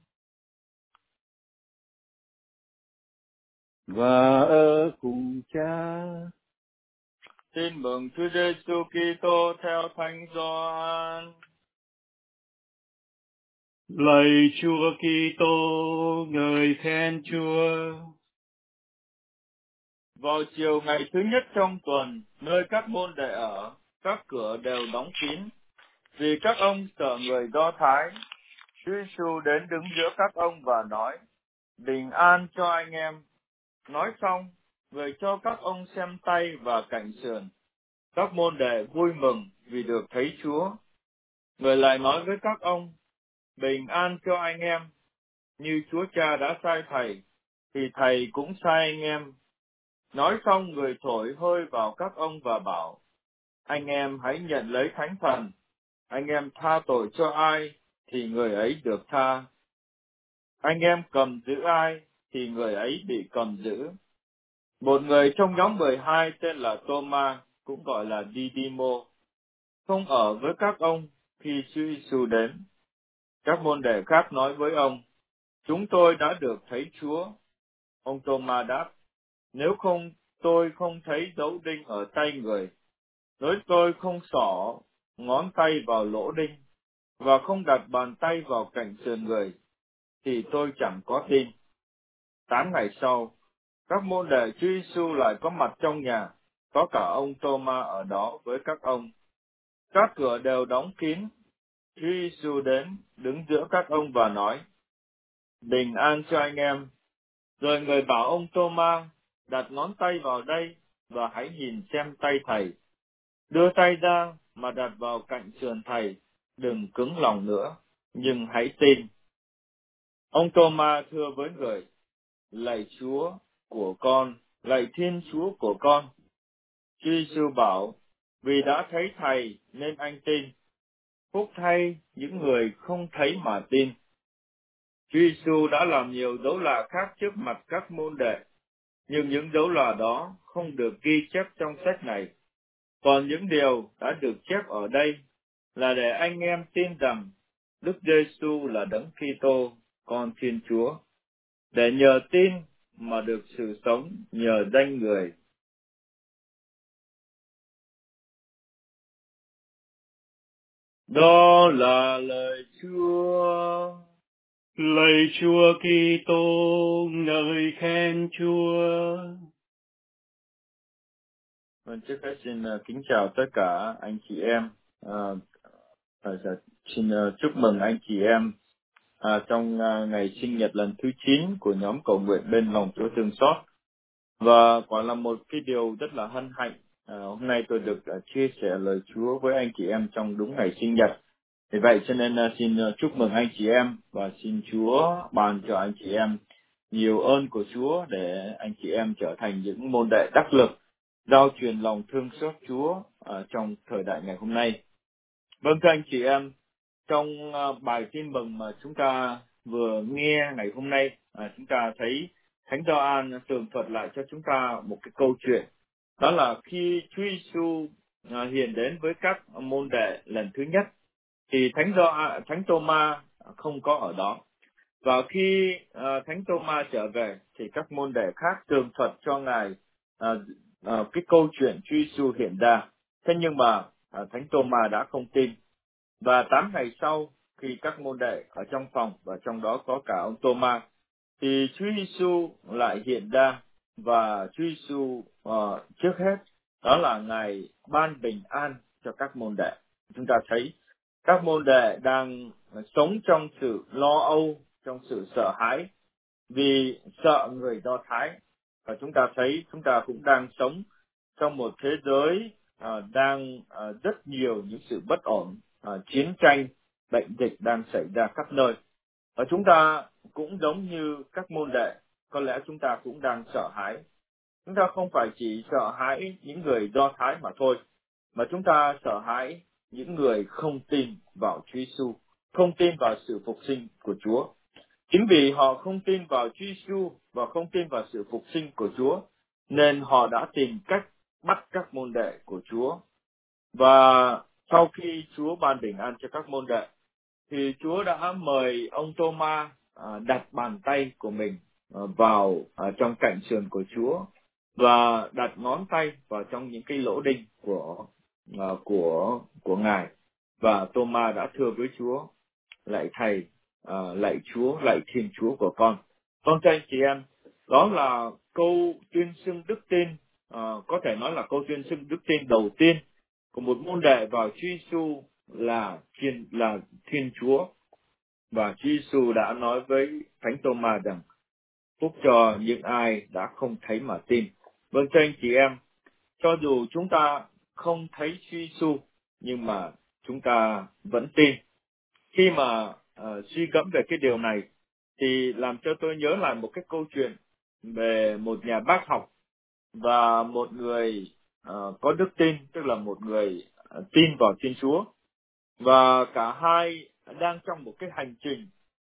Và ở cùng cha. Tin mừng Chúa Giêsu Kitô theo Thánh Gioan. Lạy Chúa Kitô, ngợi khen Chúa. Vào chiều ngày thứ nhất trong tuần, nơi các môn đệ ở, các cửa đều đóng kín, vì các ông sợ người Do Thái. Chúa Giêsu đến đứng giữa các ông và nói: Bình an cho anh em. Nói xong, người cho các ông xem tay và cạnh sườn. Các môn đệ vui mừng vì được thấy Chúa. Người lại nói với các ông: Bình an cho anh em. Như Chúa Cha đã sai Thầy, thì Thầy cũng sai anh em. Nói xong, người thổi hơi vào các ông và bảo: Anh em hãy nhận lấy Thánh Thần. Anh em tha tội cho ai, thì người ấy được tha. Anh em cầm giữ ai, thì người ấy bị cầm giữ. Một người trong nhóm mười hai tên là Tô-ma, cũng gọi là Đi-đi-mô, không ở với các ông khi Chúa Giêsu đến. Các môn đệ khác nói với ông: Chúng tôi đã được thấy Chúa. Ông Tô-ma đáp: Nếu không tôi không thấy dấu đinh ở tay người, nếu tôi không xỏ ngón tay vào lỗ đinh, và không đặt bàn tay vào cạnh sườn người, thì tôi chẳng có tin. Tám ngày sau, các môn đệ Chúa Giêsu lại có mặt trong nhà, có cả ông Tô-ma ở đó với các ông. Các cửa đều đóng kín. Chúa Giêsu đến, đứng giữa các ông và nói: Bình an cho anh em. Rồi người bảo ông Tô-ma: Đặt ngón tay vào đây, và hãy nhìn xem tay Thầy. Đưa tay ra, mà đặt vào cạnh sườn Thầy. Đừng cứng lòng nữa, nhưng hãy tin. Ông Tô-ma thưa với người: Lạy Chúa của con, lạy Thiên Chúa của con. Chúa Giêsu bảo: Vì đã thấy Thầy nên anh tin. Phúc thay những người không thấy mà tin. Chúa Giêsu đã làm nhiều dấu lạ khác trước mặt các môn đệ, nhưng những dấu lạ đó không được ghi chép trong sách này. Còn những điều đã được chép ở đây là để anh em tin rằng Đức Giêsu là Đấng Kitô, con Thiên Chúa, để nhờ tin mà được sự sống nhờ danh Người. Đó là lời Chúa. Lạy Chúa Kitô, ngợi khen Chúa. Vâng, trước hết xin uh, kính chào tất cả anh chị em. Uh, uh, xin uh, chúc mừng anh chị em uh, trong uh, ngày sinh nhật lần thứ chín của nhóm cầu nguyện bên lòng Chúa thương xót. Và quả là một cái điều rất là hân hạnh. Uh, hôm nay tôi được uh, chia sẻ lời Chúa với anh chị em trong đúng ngày sinh nhật. Vì vậy cho nên uh, xin uh, chúc mừng anh chị em và xin Chúa ban cho anh chị em nhiều ơn của Chúa để anh chị em trở thành những môn đệ đắc lực, giao truyền lòng thương xót Chúa ở trong thời đại ngày hôm nay. Vâng thưa anh chị em, trong uh, bài tin mừng mà chúng ta vừa nghe ngày hôm nay, uh, chúng ta thấy Thánh Gioan tường thuật lại cho chúng ta một cái câu chuyện. Đó là khi Chúa Giêsu uh, hiện đến với các môn đệ lần thứ nhất, thì Thánh Gioan, Thánh Tô-ma không có ở đó. Và khi uh, Thánh Tô-ma trở về thì các môn đệ khác tường thuật cho ngài uh, uh, cái câu chuyện Chúa Giêsu hiện ra. Thế nhưng mà uh, Thánh Tô-ma đã không tin. Và tám ngày sau, khi các môn đệ ở trong phòng và trong đó có cả ông Tô-ma, thì Chúa Giêsu lại hiện ra và Chúa Giêsu uh, trước hết đó là ngài ban bình an cho các môn đệ. Chúng ta thấy các môn đệ đang sống trong sự lo âu, trong sự sợ hãi vì sợ người Do Thái. Và chúng ta thấy chúng ta cũng đang sống trong một thế giới uh, đang uh, rất nhiều những sự bất ổn, uh, chiến tranh, bệnh dịch đang xảy ra khắp nơi. Và chúng ta cũng giống như các môn đệ, có lẽ chúng ta cũng đang sợ hãi. Chúng ta không phải chỉ sợ hãi những người Do Thái mà thôi, mà chúng ta sợ hãi những người không tin vào Chúa Giêsu, không tin vào sự phục sinh của Chúa. Chính vì họ không tin vào Chúa Giêsu và không tin vào sự phục sinh của Chúa, nên họ đã tìm cách bắt các môn đệ của Chúa. Và sau khi Chúa ban bình an cho các môn đệ, thì Chúa đã mời ông Tô-ma đặt bàn tay của mình vào trong cạnh sườn của Chúa và đặt ngón tay vào trong những cái lỗ đinh của của của ngài. Và Tô-ma đã thưa với Chúa: lạy thầy, uh, lạy Chúa, lạy Thiên Chúa của con. Vâng thưa anh chị em, đó là câu tuyên xưng đức tin, uh, có thể nói là câu tuyên xưng đức tin đầu tiên của một môn đệ vào Chúa Giêsu là Thiên là Thiên Chúa. Và Chúa Giêsu đã nói với Thánh Tô-ma rằng: phúc cho những ai đã không thấy mà tin. Vâng thưa anh chị em, cho dù chúng ta không thấy Chúa Giêsu nhưng mà chúng ta vẫn tin. Khi mà uh, suy gẫm về cái điều này thì làm cho tôi nhớ lại một cái câu chuyện về một nhà bác học và một người uh, có đức tin, tức là một người uh, tin vào Thiên Chúa. Và cả hai đang trong một cái hành trình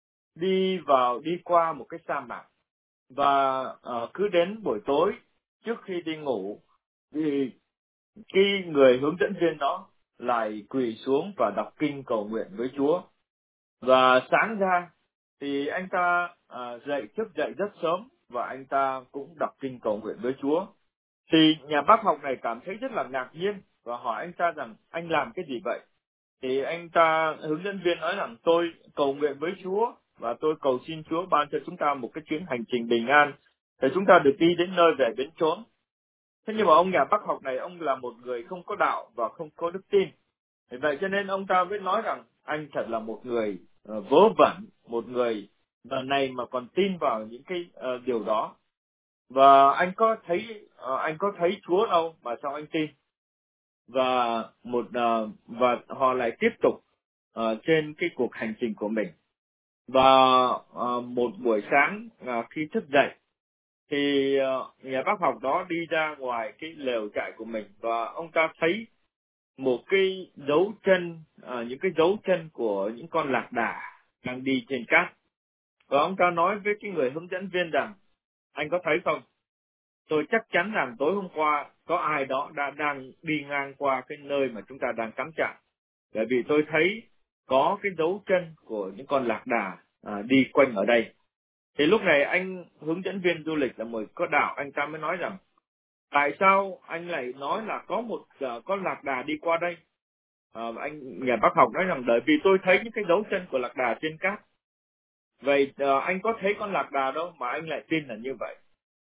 đi vào đi qua một cái sa mạc. Và uh, cứ đến buổi tối trước khi đi ngủ thì cái người hướng dẫn viên đó lại quỳ xuống và đọc kinh cầu nguyện với Chúa. Và sáng ra thì anh ta à, dậy thức dậy rất sớm và anh ta cũng đọc kinh cầu nguyện với Chúa. Thì nhà bác học này cảm thấy rất là ngạc nhiên và hỏi anh ta rằng: anh làm cái gì vậy? Thì anh ta, hướng dẫn viên nói rằng: tôi cầu nguyện với Chúa và tôi cầu xin Chúa ban cho chúng ta một cái chuyến hành trình bình an để chúng ta được đi đến nơi về đến chốn. Thế nhưng mà ông nhà bác học này, ông là một người không có đạo và không có đức tin. Vậy cho nên ông ta mới nói rằng anh thật là một người uh, vớ vẩn, một người giờ này mà còn tin vào những cái uh, điều đó. Và anh có thấy uh, anh có thấy Chúa đâu mà sao anh tin? Và một uh, và họ lại tiếp tục uh, trên cái cuộc hành trình của mình. Và uh, một buổi sáng uh, khi thức dậy thì uh, nhà bác học đó đi ra ngoài cái lều trại của mình và ông ta thấy một cái dấu chân, à, những cái dấu chân của những con lạc đà đang đi trên cát. Và ông ta nói với cái người hướng dẫn viên rằng: anh có thấy không? Tôi chắc chắn rằng tối hôm qua có ai đó đã đang đi ngang qua cái nơi mà chúng ta đang cắm trại. Bởi vì tôi thấy có cái dấu chân của những con lạc đà à, đi quanh ở đây. Thì lúc này anh hướng dẫn viên du lịch là một có đạo, anh ta mới nói rằng: tại sao anh lại nói là có một uh, con lạc đà đi qua đây? À, anh nhà bác học nói rằng bởi vì tôi thấy những cái dấu chân của lạc đà trên cát. Vậy à, anh có thấy con lạc đà đâu mà anh lại tin là như vậy?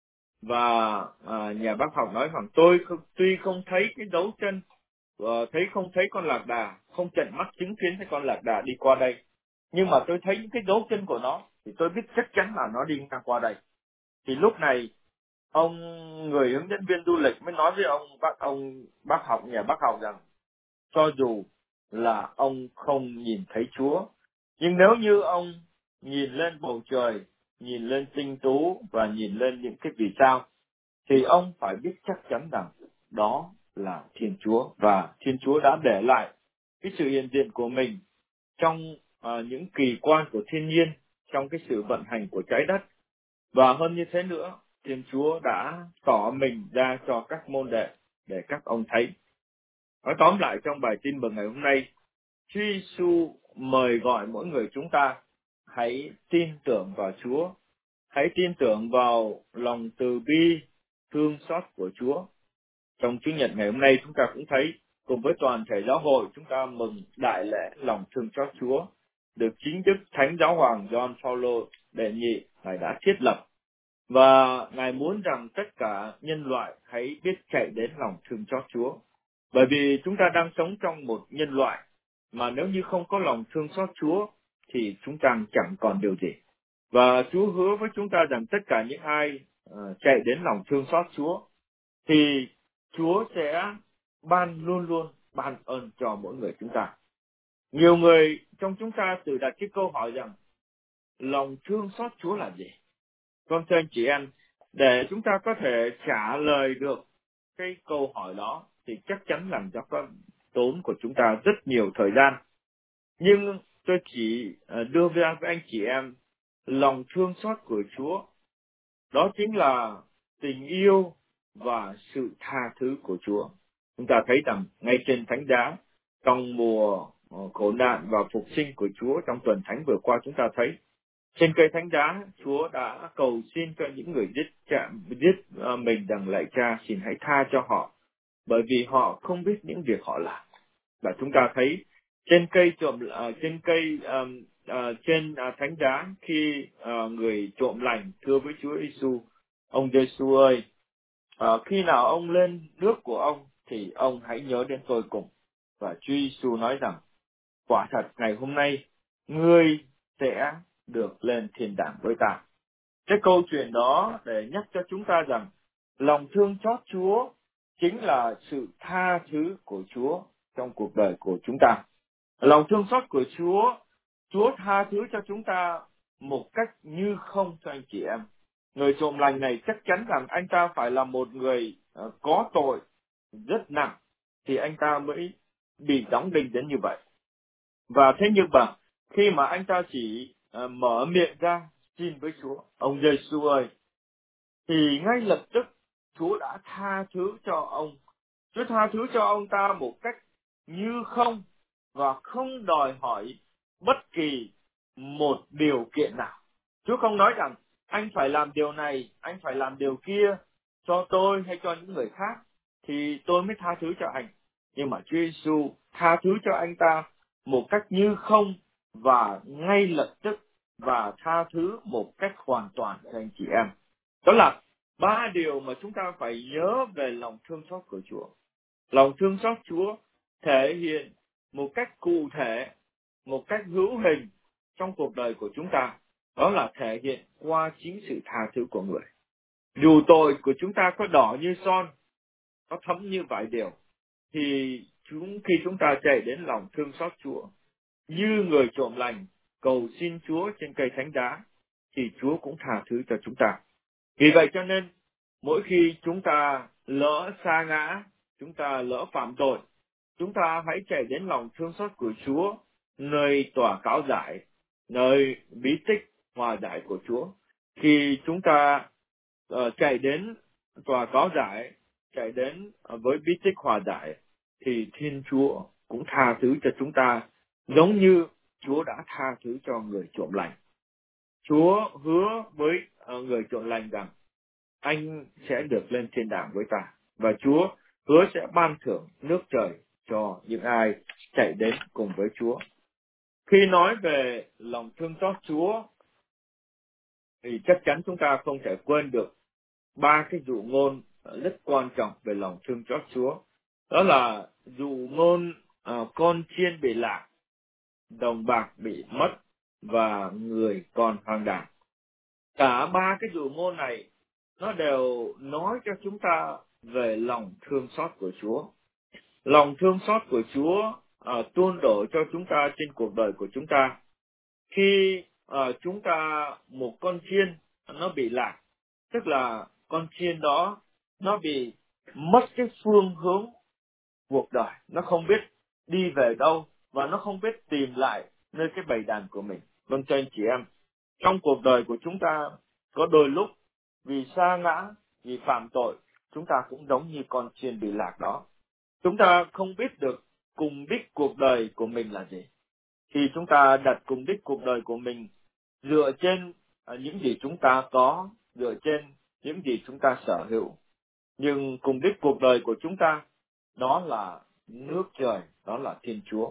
Và à, nhà bác học nói rằng tôi không, tuy không thấy cái dấu chân, uh, thấy không thấy con lạc đà, không tận mắt chứng kiến thấy con lạc đà đi qua đây, nhưng mà tôi thấy những cái dấu chân của nó thì tôi biết chắc chắn là nó đi ngang qua đây. Thì lúc này ông người hướng dẫn viên du lịch mới nói với ông bác ông bác học nhà bác học rằng cho dù là ông không nhìn thấy Chúa, nhưng nếu như ông nhìn lên bầu trời, nhìn lên tinh tú và nhìn lên những cái vì sao, thì ông phải biết chắc chắn rằng đó là Thiên Chúa, và Thiên Chúa đã để lại cái sự hiện diện của mình trong uh, những kỳ quan của thiên nhiên, trong cái sự vận hành của trái đất. Và hơn như thế nữa, Thiên Chúa đã tỏ mình ra cho các môn đệ để các ông thấy. Nói tóm lại trong bài tin mừng ngày hôm nay, Chúa Giêsu mời gọi mỗi người chúng ta hãy tin tưởng vào Chúa, hãy tin tưởng vào lòng từ bi, thương xót của Chúa. Trong Chủ nhật ngày hôm nay chúng ta cũng thấy cùng với toàn thể giáo hội chúng ta mừng đại lễ lòng thương xót Chúa được chính Đức Thánh Giáo Hoàng Gioan Phaolô đệ nhị Ngài đã thiết lập, và Ngài muốn rằng tất cả nhân loại hãy biết chạy đến lòng thương xót Chúa. Bởi vì chúng ta đang sống trong một nhân loại mà nếu như không có lòng thương xót Chúa thì chúng ta chẳng còn điều gì. Và Chúa hứa với chúng ta rằng tất cả những ai uh, chạy đến lòng thương xót Chúa thì Chúa sẽ ban luôn luôn ban ơn cho mỗi người chúng ta. Nhiều người trong chúng ta tự đặt cái câu hỏi rằng lòng thương xót Chúa là gì? Vâng thưa anh chị em, để chúng ta có thể trả lời được cái câu hỏi đó thì chắc chắn là nó có tốn của chúng ta rất nhiều thời gian. Nhưng tôi chỉ đưa ra với anh chị em lòng thương xót của Chúa. Đó chính là tình yêu và sự tha thứ của Chúa. Chúng ta thấy rằng ngay trên thánh giá, trong mùa khổ nạn và phục sinh của Chúa trong tuần thánh vừa qua, chúng ta thấy trên cây thánh giá, Chúa đã cầu xin cho những người giết chạm giết mình rằng lạy Cha xin hãy tha cho họ, bởi vì họ không biết những việc họ làm. Và chúng ta thấy trên cây trộm uh, trên cây um, uh, trên uh, thánh giá, khi uh, người trộm lành thưa với Chúa Giêsu: ông Giêsu ơi, uh, khi nào ông lên nước của ông thì ông hãy nhớ đến tôi cùng. Và Chúa Giêsu nói rằng quả thật ngày hôm nay ngươi sẽ được lên thiên đàng với ta. Cái câu chuyện đó để nhắc cho chúng ta rằng lòng thương xót Chúa chính là sự tha thứ của Chúa trong cuộc đời của chúng ta. Lòng thương xót của Chúa, Chúa tha thứ cho chúng ta một cách như không cho anh chị em. Người trộm lành này chắc chắn rằng anh ta phải là một người uh, có tội rất nặng thì anh ta mới bị đóng đinh đến như vậy. Và thế nhưng mà khi mà anh ta chỉ uh, mở miệng ra xin với Chúa: ông Giêsu ơi, thì ngay lập tức Chúa đã tha thứ cho ông. Chúa tha thứ cho ông ta một cách như không, và không đòi hỏi bất kỳ một điều kiện nào. Chúa không nói rằng anh phải làm điều này, anh phải làm điều kia cho tôi hay cho những người khác thì tôi mới tha thứ cho anh. Nhưng mà Chúa Giêsu tha thứ cho anh ta một cách như không và ngay lập tức, và tha thứ một cách hoàn toàn cho anh chị em. Đó là ba điều mà chúng ta phải nhớ về lòng thương xót của Chúa. Lòng thương xót Chúa thể hiện một cách cụ thể, một cách hữu hình trong cuộc đời của chúng ta. Đó là thể hiện qua chính sự tha thứ của người. Dù tội của chúng ta có đỏ như son, có thấm như vải điều, thì chúng khi chúng ta chạy đến lòng thương xót Chúa, như người trộm lành cầu xin Chúa trên cây thánh giá, thì Chúa cũng tha thứ cho chúng ta. Vì vậy cho nên, mỗi khi chúng ta lỡ sa ngã, chúng ta lỡ phạm tội, chúng ta hãy chạy đến lòng thương xót của Chúa, nơi tòa cáo giải, nơi bí tích hòa giải của Chúa. Khi chúng ta uh, chạy đến tòa cáo giải, chạy đến uh, với bí tích hòa giải, thì Thiên Chúa cũng tha thứ cho chúng ta, giống như Chúa đã tha thứ cho người trộm lành. Chúa hứa với uh, người trộm lành rằng anh sẽ được lên thiên đàng với ta, và Chúa hứa sẽ ban thưởng nước trời cho những ai chạy đến cùng với Chúa. Khi nói về lòng thương xót Chúa thì chắc chắn chúng ta không thể quên được ba cái dụ ngôn rất quan trọng về lòng thương xót Chúa. Đó là dụ ngôn uh, con chiên bị lạc, đồng bạc bị mất và người còn hoang đàng. Cả ba cái dụ ngôn này nó đều nói cho chúng ta về lòng thương xót của Chúa. Lòng thương xót của Chúa uh, tuôn đổ cho chúng ta trên cuộc đời của chúng ta. Khi uh, chúng ta một con chiên nó bị lạc, tức là con chiên đó nó bị mất cái phương hướng cuộc đời, nó không biết đi về đâu và nó không biết tìm lại nơi cái bầy đàn của mình. Vâng thưa anh chị em, trong cuộc đời của chúng ta có đôi lúc vì sa ngã, vì phạm tội, chúng ta cũng giống như con chiên bị lạc đó. Chúng ta không biết được cùng đích cuộc đời của mình là gì. Khi chúng ta đặt cùng đích cuộc đời của mình dựa trên những gì chúng ta có, dựa trên những gì chúng ta sở hữu. Nhưng cùng đích cuộc đời của chúng ta, đó là nước trời, đó là Thiên Chúa.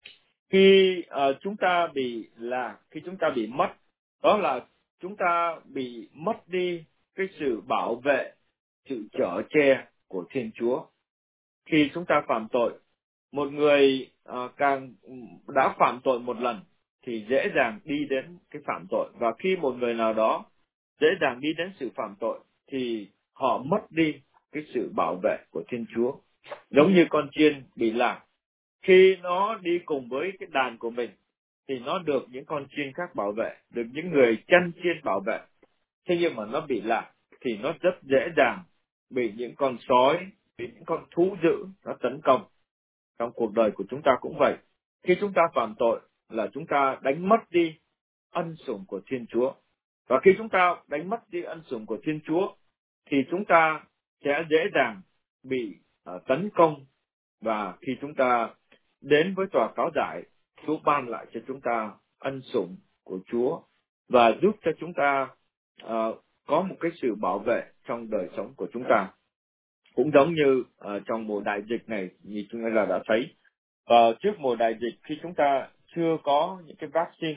Khi uh, chúng ta bị lạc, khi chúng ta bị mất, đó là chúng ta bị mất đi cái sự bảo vệ, sự chở che của Thiên Chúa. Khi chúng ta phạm tội, một người uh, càng đã phạm tội một lần thì dễ dàng đi đến cái phạm tội. Và khi một người nào đó dễ dàng đi đến sự phạm tội thì họ mất đi cái sự bảo vệ của Thiên Chúa. Giống như con chiên bị lạc, khi nó đi cùng với cái đàn của mình thì nó được những con chiên khác bảo vệ, được những người chăn chiên bảo vệ. Thế nhưng mà nó bị lạc thì nó rất dễ dàng bị những con sói, bị những con thú dữ nó tấn công. Trong cuộc đời của chúng ta cũng vậy. Khi chúng ta phạm tội là chúng ta đánh mất đi ân sủng của Thiên Chúa. Và khi chúng ta đánh mất đi ân sủng của Thiên Chúa thì chúng ta sẽ dễ dàng bị uh, tấn công. Và khi chúng ta đến với tòa cáo giải, Chúa ban lại cho chúng ta ân sủng của Chúa và giúp cho chúng ta uh, có một cái sự bảo vệ trong đời sống của chúng ta. Cũng giống như uh, trong mùa đại dịch này, như chúng ta đã thấy, uh, trước mùa đại dịch khi chúng ta chưa có những cái vaccine,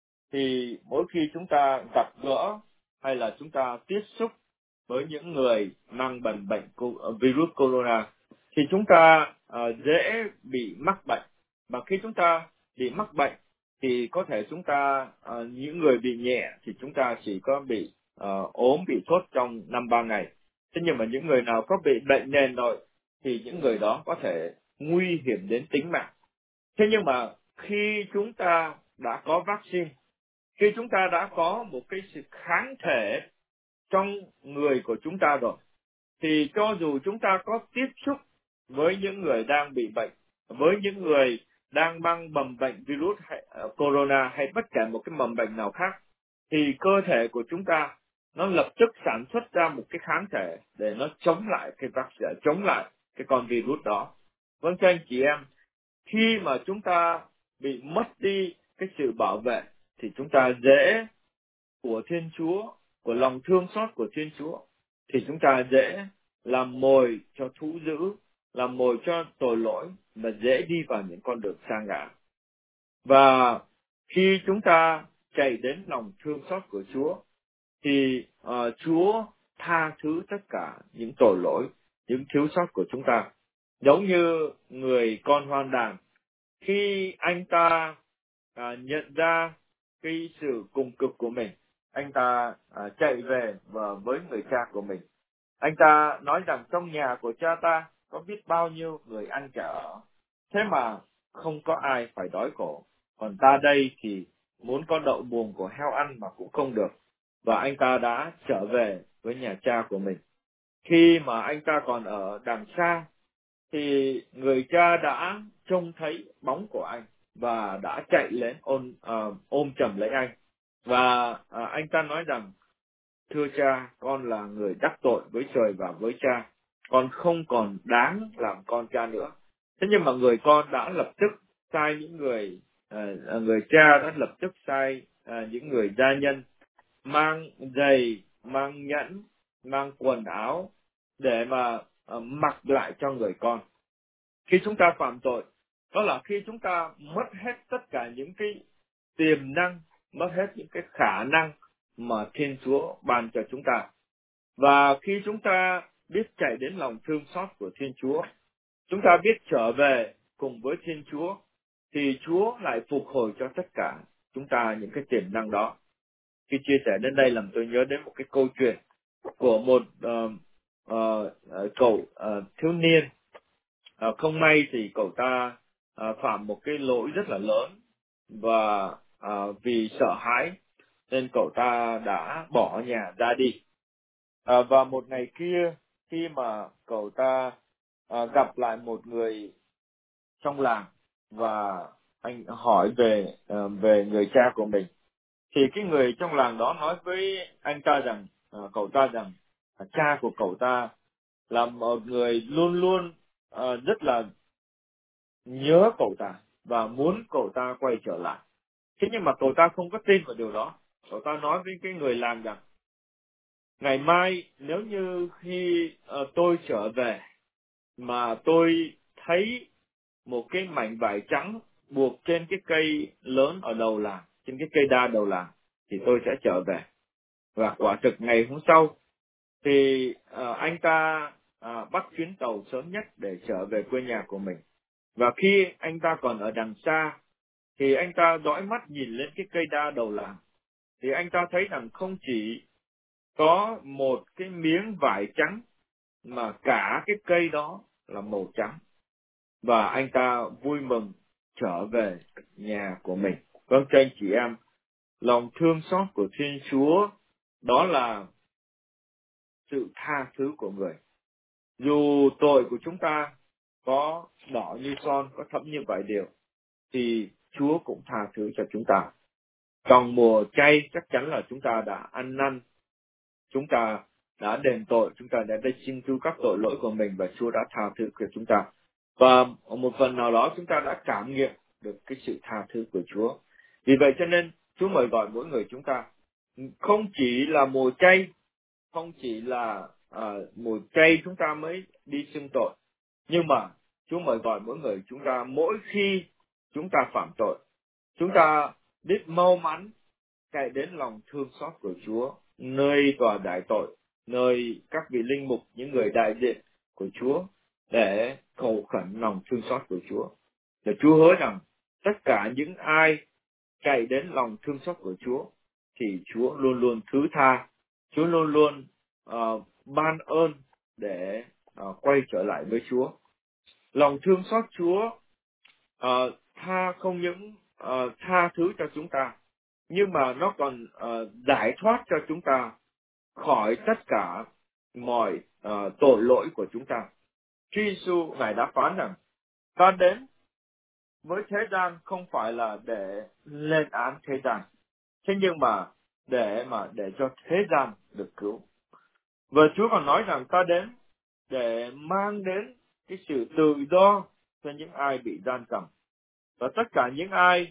thì mỗi khi chúng ta gặp gỡ hay là chúng ta tiếp xúc với những người mang bệnh bệnh virus corona thì chúng ta uh, dễ bị mắc bệnh. Và khi chúng ta bị mắc bệnh thì có thể chúng ta uh, những người bị nhẹ thì chúng ta chỉ có bị uh, ốm, bị sốt trong năm ba ngày. Thế nhưng mà những người nào có bị bệnh nền rồi thì những người đó có thể nguy hiểm đến tính mạng. Thế nhưng mà khi chúng ta đã có vaccine, khi chúng ta đã có một cái sự kháng thể trong người của chúng ta rồi, thì cho dù chúng ta có tiếp xúc với những người đang bị bệnh, với những người đang mang mầm bệnh virus hay, uh, corona hay bất kể một cái mầm bệnh nào khác, thì cơ thể của chúng ta nó lập tức sản xuất ra một cái kháng thể để nó chống lại cái vaccine, chống lại cái con virus đó. Vâng thưa anh chị em, khi mà chúng ta bị mất đi cái sự bảo vệ thì chúng ta dễ của Thiên Chúa, của lòng thương xót của Thiên Chúa, thì chúng ta dễ làm mồi cho thú dữ, làm mồi cho tội lỗi và dễ đi vào những con đường sa ngã. Và khi chúng ta chạy đến lòng thương xót của Chúa thì uh, Chúa tha thứ tất cả những tội lỗi, những thiếu sót của chúng ta. Giống như người con hoang đàng, khi anh ta à, nhận ra cái sự cùng cực của mình, anh ta à, chạy về và với người cha của mình. Anh ta nói rằng trong nhà của cha ta có biết bao nhiêu người ăn kẻ ở, thế mà không có ai phải đói khổ. Còn ta đây thì muốn có đậu buồng của heo ăn mà cũng không được. Và anh ta đã trở về với nhà cha của mình. Khi mà anh ta còn ở đằng xa thì người cha đã trông thấy bóng của anh và đã chạy lên ôm, uh, ôm chầm lấy anh. Và uh, anh ta nói rằng, thưa cha, con là người đắc tội với trời và với cha. Con không còn đáng làm con cha nữa. Thế nhưng mà người con đã lập tức sai những người, uh, người cha đã lập tức sai uh, những người gia nhân mang giày, mang nhẫn, mang quần áo để mà uh, mặc lại cho người con. Khi chúng ta phạm tội, đó là khi chúng ta mất hết tất cả những cái tiềm năng, mất hết những cái khả năng mà Thiên Chúa ban cho chúng ta. Và khi chúng ta biết chạy đến lòng thương xót của Thiên Chúa, chúng ta biết trở về cùng với Thiên Chúa, thì Chúa lại phục hồi cho tất cả chúng ta những cái tiềm năng đó. Khi chia sẻ đến đây làm tôi nhớ đến một cái câu chuyện của một uh, uh, cậu uh, thiếu niên. Uh, không may thì cậu ta uh, phạm một cái lỗi rất là lớn, và uh, vì sợ hãi nên cậu ta đã bỏ nhà ra đi. Uh, và một ngày kia, khi mà cậu ta uh, gặp lại một người trong làng và anh hỏi về uh, về người cha của mình, thì cái người trong làng đó nói với anh ta rằng uh, cậu ta rằng uh, cha của cậu ta là một người luôn luôn uh, rất là nhớ cậu ta và muốn cậu ta quay trở lại. Thế nhưng mà cậu ta không có tin vào điều đó. Cậu ta nói với cái người làng rằng ngày mai nếu như khi uh, tôi trở về mà tôi thấy một cái mảnh vải trắng buộc trên cái cây lớn ở đầu làng, trên cái cây đa đầu làng, thì tôi sẽ trở về. Và quả thực ngày hôm sau thì uh, anh ta uh, bắt chuyến tàu sớm nhất để trở về quê nhà của mình. Và khi anh ta còn ở đằng xa thì anh ta dõi mắt nhìn lên cái cây đa đầu làng, thì anh ta thấy rằng không chỉ có một cái miếng vải trắng mà cả cái cây đó là màu trắng. Và anh ta vui mừng trở về nhà của mình. Vâng, thưa anh chị em, lòng thương xót của Thiên Chúa đó là sự tha thứ của người. Dù tội của chúng ta có đỏ như son, có thẫm như vải điều, thì Chúa cũng tha thứ cho chúng ta. Trong mùa chay chắc chắn là chúng ta đã ăn năn, chúng ta đã đền tội, chúng ta đã xin cứu các tội lỗi của mình và Chúa đã tha thứ cho chúng ta. Và một phần nào đó chúng ta đã cảm nghiệm được cái sự tha thứ của Chúa. Vì vậy cho nên Chúa mời gọi mỗi người chúng ta, không chỉ là mùa chay, không chỉ là à, mùa chay chúng ta mới đi xưng tội, nhưng mà Chúa mời gọi mỗi người chúng ta mỗi khi chúng ta phạm tội, chúng ta biết mau mắn chạy đến lòng thương xót của Chúa, nơi tòa đại tội, nơi các vị linh mục, những người đại diện của Chúa, để cầu khẩn lòng thương xót của Chúa. Để Chúa hứa rằng tất cả những ai chạy đến lòng thương xót của Chúa thì Chúa luôn luôn thứ tha, Chúa luôn luôn uh, ban ơn để uh, quay trở lại với Chúa. Lòng thương xót Chúa uh, tha không những uh, tha thứ cho chúng ta, nhưng mà nó còn uh, giải thoát cho chúng ta khỏi tất cả mọi uh, tội lỗi của chúng ta. Chúa Giêsu Ngài đã phán rằng ta đến với thế gian không phải là để lên án thế gian, thế nhưng mà để mà để cho thế gian được cứu. Và Chúa còn nói rằng ta đến để mang đến cái sự tự do cho những ai bị giam cầm. Và tất cả những ai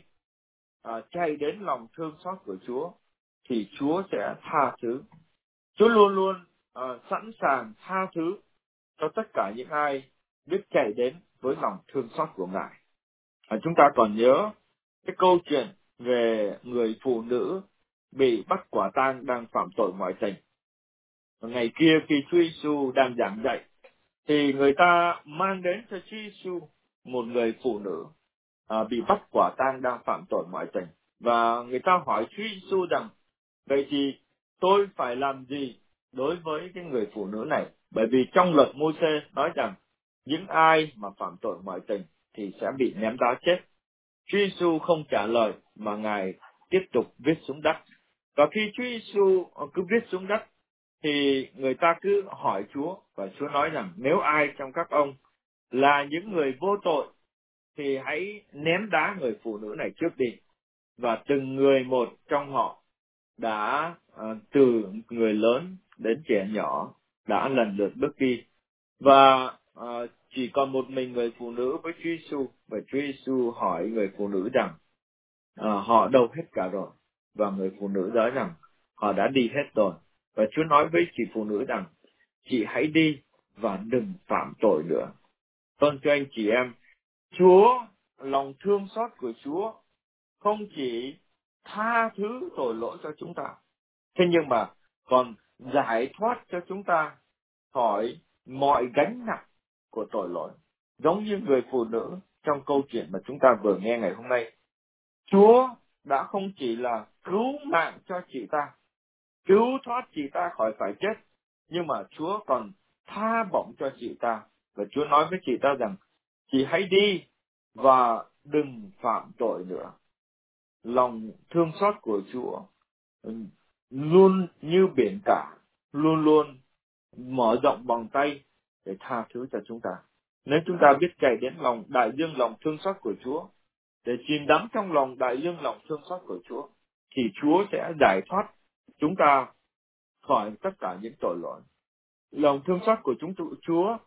à, chạy đến lòng thương xót của Chúa thì Chúa sẽ tha thứ. Chúa luôn luôn à, sẵn sàng tha thứ cho tất cả những ai biết chạy đến với lòng thương xót của Ngài. À, chúng ta còn nhớ cái câu chuyện về người phụ nữ bị bắt quả tang đang phạm tội ngoại tình. Ngày kia khi Chúa Giêsu đang giảng dạy, thì người ta mang đến cho Chúa Giêsu một người phụ nữ à, bị bắt quả tang đang phạm tội ngoại tình, và người ta hỏi Chúa Giêsu rằng vậy thì tôi phải làm gì đối với cái người phụ nữ này? Bởi vì trong luật Mô-sê nói rằng những ai mà phạm tội ngoại tình thì sẽ bị ném đá chết. Chúa Giêsu không trả lời mà Ngài tiếp tục viết xuống đất. Và khi Chúa Giêsu cứ viết xuống đất thì người ta cứ hỏi Chúa, và Chúa nói rằng nếu ai trong các ông là những người vô tội thì hãy ném đá người phụ nữ này trước đi. Và từng người một trong họ đã uh, từ người lớn đến trẻ nhỏ đã lần lượt bước đi. Và uh, chỉ còn một mình người phụ nữ với Chúa Giêsu, và Chúa Giêsu hỏi người phụ nữ rằng uh, họ đâu hết cả rồi. Và người phụ nữ nói rằng họ đã đi hết rồi. Và Chúa nói với chị phụ nữ rằng chị hãy đi và đừng phạm tội nữa. Vâng, thưa anh chị em, Chúa, lòng thương xót của Chúa không chỉ tha thứ tội lỗi cho chúng ta, thế nhưng mà còn giải thoát cho chúng ta khỏi mọi gánh nặng của tội lỗi. Giống như người phụ nữ trong câu chuyện mà chúng ta vừa nghe ngày hôm nay. Chúa đã không chỉ là cứu mạng cho chị ta, cứu thoát chị ta khỏi phải chết, nhưng mà Chúa còn tha bổng cho chị ta. Và Chúa nói với chị ta rằng, chị hãy đi và đừng phạm tội nữa. Lòng thương xót của Chúa luôn như biển cả, luôn luôn mở rộng vòng tay để tha thứ cho chúng ta. Nếu chúng ta biết chạy đến lòng đại dương lòng thương xót của Chúa, để chìm đắm trong lòng đại dương lòng thương xót của Chúa, thì Chúa sẽ giải thoát chúng ta khỏi tất cả những tội lỗi. Lòng thương xót của chúng Chúa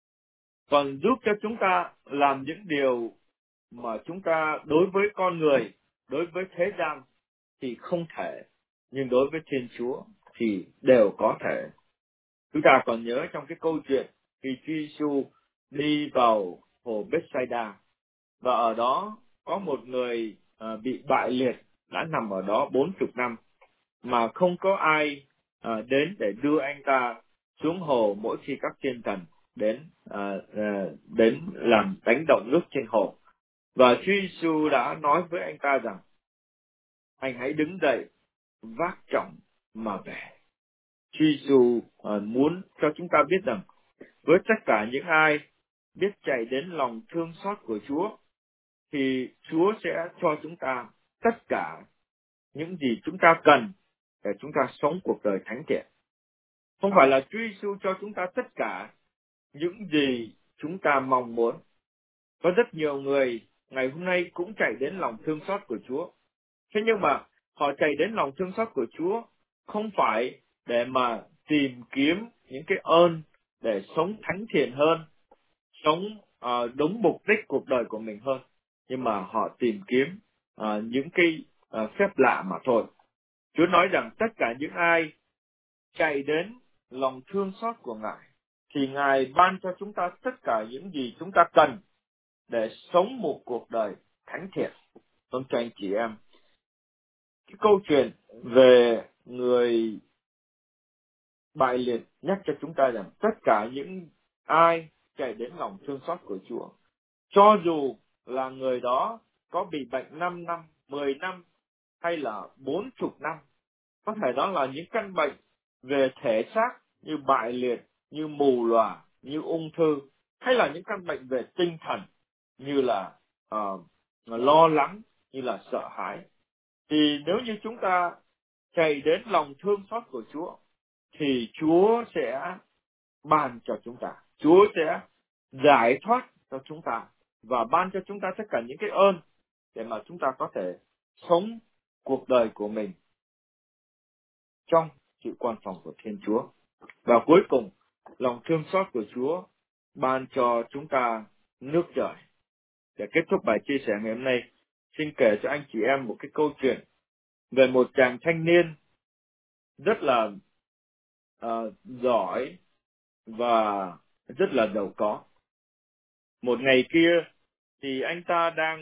còn giúp cho chúng ta làm những điều mà chúng ta đối với con người, đối với thế gian thì không thể, nhưng đối với Thiên Chúa thì đều có thể. Chúng ta còn nhớ trong cái câu chuyện khi Chúa Giêsu đi vào hồ Bethsaida, và ở đó có một người uh, bị bại liệt đã nằm ở đó bốn chục năm, mà không có ai uh, đến để đưa anh ta xuống hồ mỗi khi các thiên thần đến uh, uh, đến làm đánh động nước trên hồ. Và Chúa Giêsu đã nói với anh ta rằng, anh hãy đứng dậy, vác trọng mà về. Chúa Giêsu uh, muốn cho chúng ta biết rằng, với tất cả những ai biết chạy đến lòng thương xót của Chúa, thì Chúa sẽ cho chúng ta tất cả những gì chúng ta cần để chúng ta sống cuộc đời thánh thiện. Không phải là Chúa Giêsu cho chúng ta tất cả những gì chúng ta mong muốn. Có rất nhiều người ngày hôm nay cũng chạy đến lòng thương xót của Chúa. Thế nhưng mà họ chạy đến lòng thương xót của Chúa không phải để mà tìm kiếm những cái ơn để sống thánh thiện hơn, sống uh, đúng mục đích cuộc đời của mình hơn, nhưng mà họ tìm kiếm uh, những cái uh, phép lạ mà thôi. Chúa nói rằng tất cả những ai chạy đến lòng thương xót của Ngài thì Ngài ban cho chúng ta tất cả những gì chúng ta cần để sống một cuộc đời thánh thiện. Vâng, cho anh chị em, cái câu chuyện về người bại liệt nhắc cho chúng ta rằng tất cả những ai chạy đến lòng thương xót của Chúa, cho dù là người đó có bị bệnh năm năm, mười năm hay là bốn chục năm, có thể đó là những căn bệnh về thể xác như bại liệt, như mù lòa, như ung thư, hay là những căn bệnh về tinh thần như là uh, lo lắng, như là sợ hãi. Thì nếu như chúng ta chạy đến lòng thương xót của Chúa, thì Chúa sẽ ban cho chúng ta, Chúa sẽ giải thoát cho chúng ta và ban cho chúng ta tất cả những cái ơn để mà chúng ta có thể sống cuộc đời của mình trong sự quan phòng của Thiên Chúa. Và cuối cùng, lòng thương xót của Chúa ban cho chúng ta nước trời. Để kết thúc bài chia sẻ ngày hôm nay, xin kể cho anh chị em một cái câu chuyện về một chàng thanh niên rất là uh, giỏi và rất là giàu có. Một ngày kia thì anh ta đang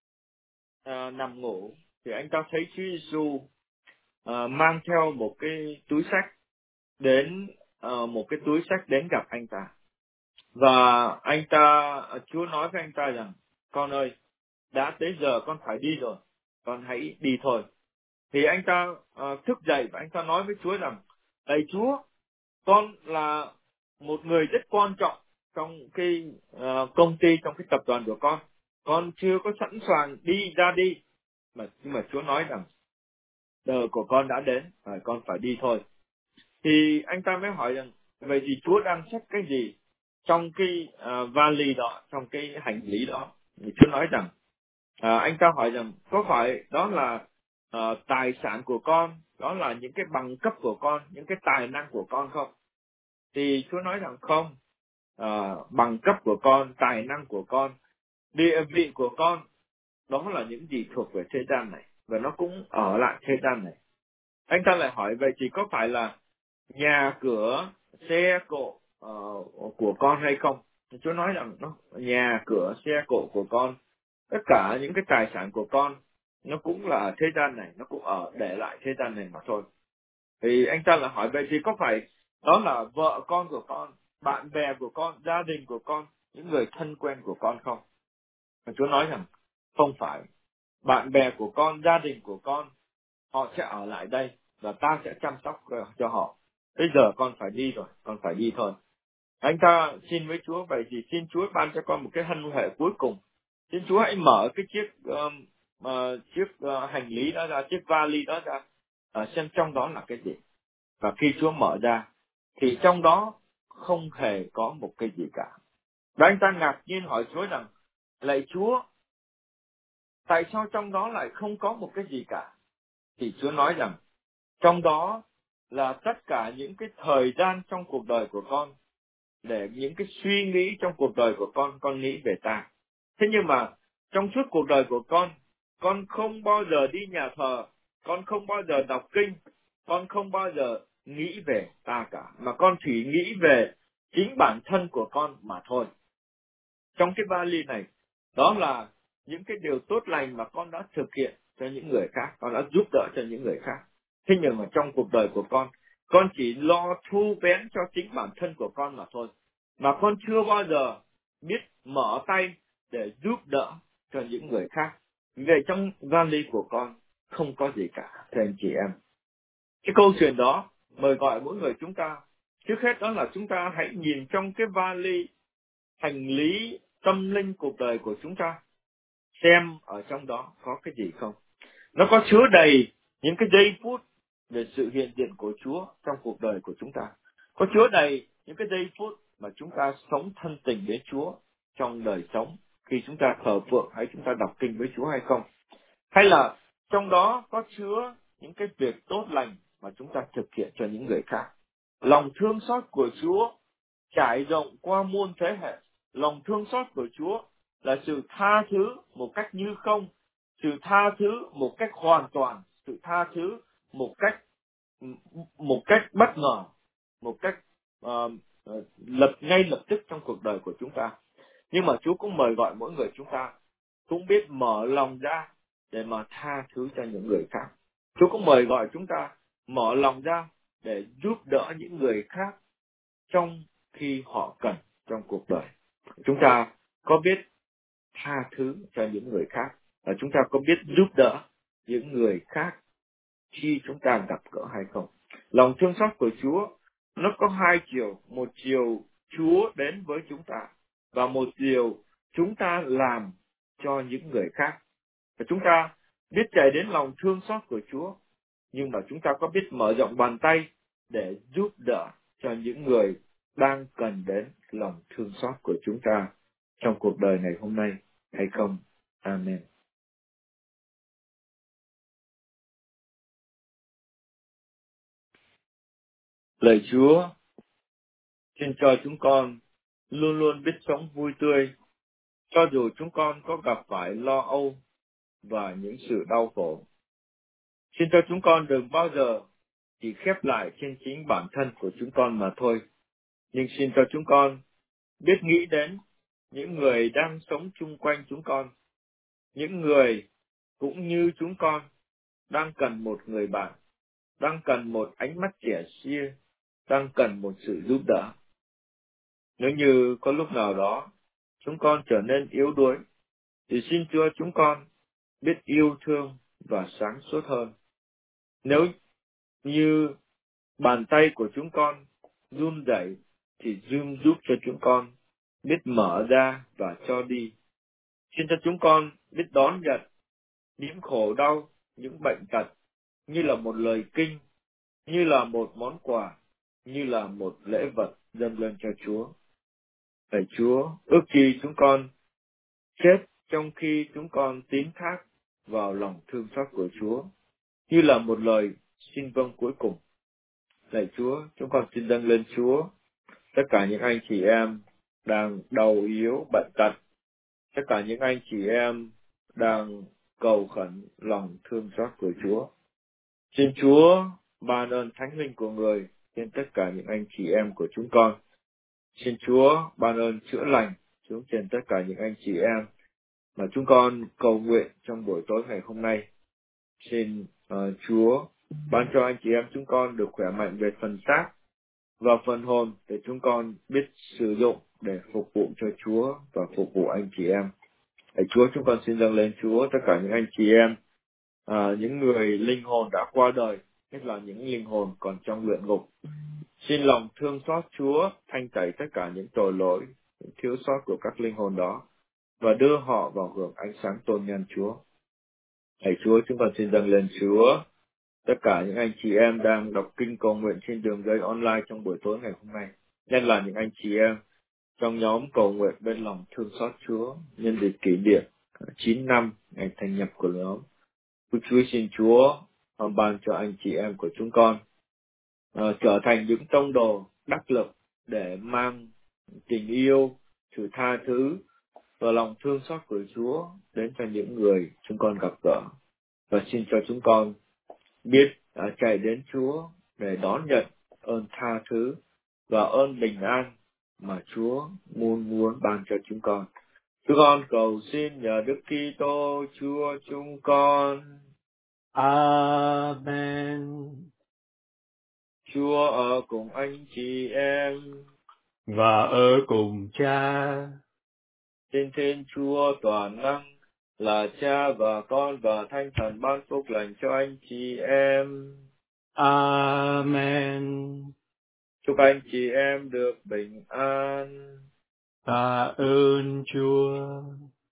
uh, nằm ngủ, thì anh ta thấy Chúa Giêsu uh, mang theo một cái túi xách đến uh, một cái túi xách đến gặp anh ta. Và anh ta uh, Chúa nói với anh ta rằng, con ơi, đã tới giờ con phải đi rồi, con hãy đi thôi. Thì anh ta uh, thức dậy và anh ta nói với Chúa rằng, lạy Chúa, con là một người rất quan trọng trong cái uh, công ty, trong cái tập đoàn của con. Con chưa có sẵn sàng đi ra đi. Mà, nhưng mà Chúa nói rằng, giờ của con đã đến, rồi con phải đi thôi. Thì anh ta mới hỏi rằng, vậy thì Chúa đang xách cái gì trong cái uh, vali đó, trong cái hành lý đó? Thì Chúa nói rằng, uh, anh ta hỏi rằng, có phải đó là uh, tài sản của con, đó là những cái bằng cấp của con, những cái tài năng của con không? Thì Chúa nói rằng không, à, bằng cấp của con, tài năng của con, địa vị của con, đó là những gì thuộc về thế gian này, và nó cũng ở lại thế gian này. Anh ta lại hỏi, vậy thì có phải là nhà cửa, xe cộ uh, của con hay không? Chúa nói rằng nó nhà, cửa, xe cộ của con, tất cả những cái tài sản của con, nó cũng là ở thế gian này, nó cũng ở để lại thế gian này mà thôi. Thì anh ta lại hỏi, vậy thì có phải đó là vợ con của con, bạn bè của con, gia đình của con, những người thân quen của con không? Và Chúa nói rằng không phải. Bạn bè của con, gia đình của con, họ sẽ ở lại đây và ta sẽ chăm sóc cho họ. Bây giờ con phải đi rồi, con phải đi thôi. Anh ta xin với Chúa, vậy thì xin Chúa ban cho con một cái hân huệ cuối cùng. Xin Chúa hãy mở cái chiếc um, uh, chiếc uh, hành lý đó ra, chiếc vali đó ra, uh, xem trong đó là cái gì. Và khi Chúa mở ra, thì trong đó không hề có một cái gì cả. Và anh ta ngạc nhiên hỏi Chúa rằng, lạy Chúa, tại sao trong đó lại không có một cái gì cả? Thì Chúa nói rằng, trong đó là tất cả những cái thời gian trong cuộc đời của con, để những cái suy nghĩ trong cuộc đời của con, con nghĩ về ta. Thế nhưng mà trong suốt cuộc đời của con, con không bao giờ đi nhà thờ, con không bao giờ đọc kinh, con không bao giờ nghĩ về ta cả, mà con chỉ nghĩ về chính bản thân của con mà thôi. Trong cái vali này, đó là những cái điều tốt lành mà con đã thực hiện cho những người khác, con đã giúp đỡ cho những người khác. Thế nhưng mà trong cuộc đời của con, con chỉ lo thu vén cho chính bản thân của con mà thôi. Mà con chưa bao giờ biết mở tay để giúp đỡ cho những người khác. Về trong vali của con không có gì cả, thưa anh chị em. Cái câu chuyện đó mời gọi mỗi người chúng ta. Trước hết đó là chúng ta hãy nhìn trong cái vali hành lý tâm linh cuộc đời của chúng ta, xem ở trong đó có cái gì không. Nó có chứa đầy những cái giây phút về sự hiện diện của Chúa trong cuộc đời của chúng ta. Có chứa đầy những cái giây phút mà chúng ta sống thân tình với Chúa trong đời sống, khi chúng ta thờ phượng hay chúng ta đọc kinh với Chúa hay không. Hay là trong đó có chứa những cái việc tốt lành mà chúng ta thực hiện cho những người khác. Lòng thương xót của Chúa trải rộng qua muôn thế hệ. Lòng thương xót của Chúa là sự tha thứ một cách như không, sự tha thứ một cách hoàn toàn, sự tha thứ một cách một cách bất ngờ, một cách uh, lập ngay lập tức trong cuộc đời của chúng ta. Nhưng mà Chúa cũng mời gọi mỗi người chúng ta cũng biết mở lòng ra để mà tha thứ cho những người khác. Chúa cũng mời gọi chúng ta mở lòng ra để giúp đỡ những người khác trong khi họ cần trong cuộc đời. Chúng ta có biết tha thứ cho những người khác, và chúng ta có biết giúp đỡ những người khác khi chúng ta gặp gỡ hay không. Lòng thương xót của Chúa nó có hai chiều. Một chiều Chúa đến với chúng ta, và một chiều chúng ta làm cho những người khác. Và chúng ta biết chạy đến lòng thương xót của Chúa, nhưng mà chúng ta có biết mở rộng bàn tay để giúp đỡ cho những người đang cần đến lòng thương xót của chúng ta trong cuộc đời này hôm nay hay không? Amen. Lạy Chúa, xin cho chúng con luôn luôn biết sống vui tươi, cho dù chúng con có gặp phải lo âu và những sự đau khổ. Xin cho chúng con đừng bao giờ chỉ khép lại trên chính bản thân của chúng con mà thôi, nhưng xin cho chúng con biết nghĩ đến những người đang sống chung quanh chúng con, những người cũng như chúng con đang cần một người bạn, đang cần một ánh mắt trẻ xia, đang cần một sự giúp đỡ. Nếu như có lúc nào đó chúng con trở nên yếu đuối, thì xin Chúa chúng con biết yêu thương và sáng suốt hơn. Nếu như bàn tay của chúng con run rẩy, thì zoom giúp cho chúng con biết mở ra và cho đi. Xin cho chúng con biết đón nhận những khổ đau, những bệnh tật như là một lời kinh, như là một món quà, như là một lễ vật dâng lên cho Chúa. Lạy Chúa, ước gì chúng con chết trong khi chúng con tín thác vào lòng thương xót của Chúa, như là một lời xin vâng cuối cùng. Lạy Chúa, chúng con xin dâng lên Chúa tất cả những anh chị em đang đau yếu, bệnh tật, tất cả những anh chị em đang cầu khẩn lòng thương xót của Chúa. Xin Chúa ban ơn thánh linh của người trên tất cả những anh chị em của chúng con. Xin Chúa ban ơn chữa lành xuống trên tất cả những anh chị em mà chúng con cầu nguyện trong buổi tối ngày hôm nay. Xin uh, Chúa ban cho anh chị em chúng con được khỏe mạnh về phần xác và phần hồn để chúng con biết sử dụng để phục vụ cho Chúa và phục vụ anh chị em. Hãy Chúa, chúng con xin dâng lên Chúa tất cả những anh chị em, à, những người linh hồn đã qua đời, nhất là những linh hồn còn trong luyện ngục. Xin lòng thương xót Chúa thanh tẩy tất cả những tội lỗi, những thiếu sót của các linh hồn đó và đưa họ vào hưởng ánh sáng tôn nhân Chúa. Hãy Chúa, chúng con xin dâng lên Chúa tất cả những anh chị em đang đọc kinh cầu nguyện trên đường dây online trong buổi tối ngày hôm nay, nhất là những anh chị em trong nhóm cầu nguyện bên lòng thương xót Chúa nhân dịp kỷ niệm chín năm ngày thành nhập của nhóm. Chúa Chúa xin Chúa ban cho anh chị em của chúng con uh, trở thành những tông đồ đắc lực để mang tình yêu, sự tha thứ và lòng thương xót của Chúa đến cho những người chúng con gặp gỡ. Và xin cho chúng con biết uh, chạy đến Chúa để đón nhận ơn tha thứ và ơn bình an mà Chúa muốn muốn ban cho chúng con. Chúng con cầu xin nhờ Đức Kitô Chúa chúng con. Amen. Chúa ở cùng anh chị em Và ở cùng Cha. Xin Thiên Chúa toàn năng là Cha và Con và Thánh Thần ban phúc lành cho anh chị em. Amen. Chúc anh chị em được bình an. Tạ ơn Chúa.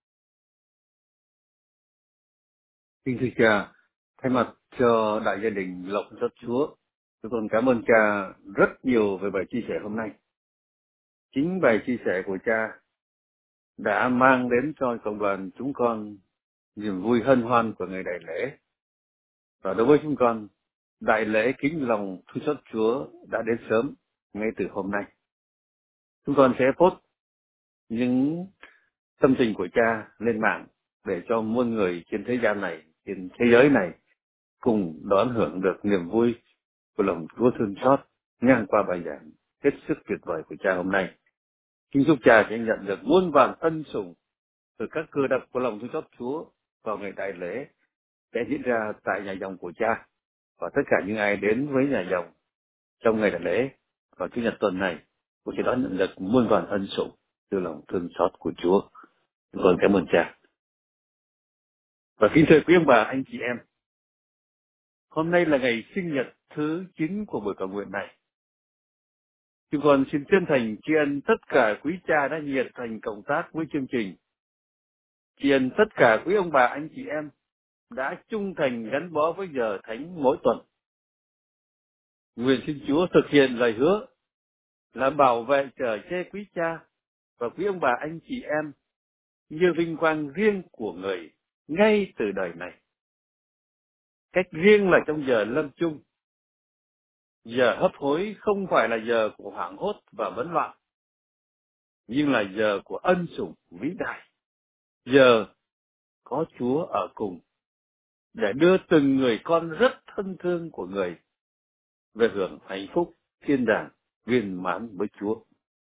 Xin thưa Cha, thay mặt cho đại gia đình Lộc Rất Chúa, tôi còn cảm ơn Cha rất nhiều về bài chia sẻ hôm nay. Chính bài chia sẻ của Cha đã mang đến cho cộng đoàn chúng con niềm vui hân hoan của ngày đại lễ. Và đối với chúng con, đại lễ kính lòng thương xót Chúa đã đến sớm ngay từ hôm nay. Chúng con sẽ post những tâm tình của Cha lên mạng để cho muôn người trên thế gian này, trên thế giới này cùng đón hưởng được niềm vui của lòng Chúa thương xót ngang qua bài giảng hết sức tuyệt vời của Cha hôm nay. Kính chúc Cha sẽ nhận được muôn vàn ân sủng từ các cơ đốc của lòng thương xót Chúa vào ngày đại lễ sẽ diễn ra tại nhà dòng của Cha, và tất cả những ai đến với nhà dòng trong ngày đại lễ vào chủ nhật tuần này cũng sẽ đón nhận được muôn vàn ân sủng từ lòng thương xót của Chúa. Chúng con cảm ơn Cha. Và kính thưa quý ông bà, anh chị em, hôm nay là ngày sinh nhật thứ chín của buổi cầu nguyện này. Chúng con xin chân thành tri ân tất cả quý cha đã nhiệt thành cộng tác với chương trình. Tri ân tất cả quý ông bà, anh chị em đã trung thành gắn bó với giờ thánh mỗi tuần. Nguyện xin Chúa thực hiện lời hứa là bảo vệ chở che quý cha và quý ông bà, anh chị em như vinh quang riêng của người ngay từ đời này. Cách riêng là trong giờ lâm chung. Giờ hấp hối không phải là giờ của hoảng hốt và bấn loạn, nhưng là giờ của ân sủng vĩ đại. Giờ có Chúa ở cùng để đưa từng người con rất thân thương của người về hưởng hạnh phúc thiên đàng viên mãn với Chúa.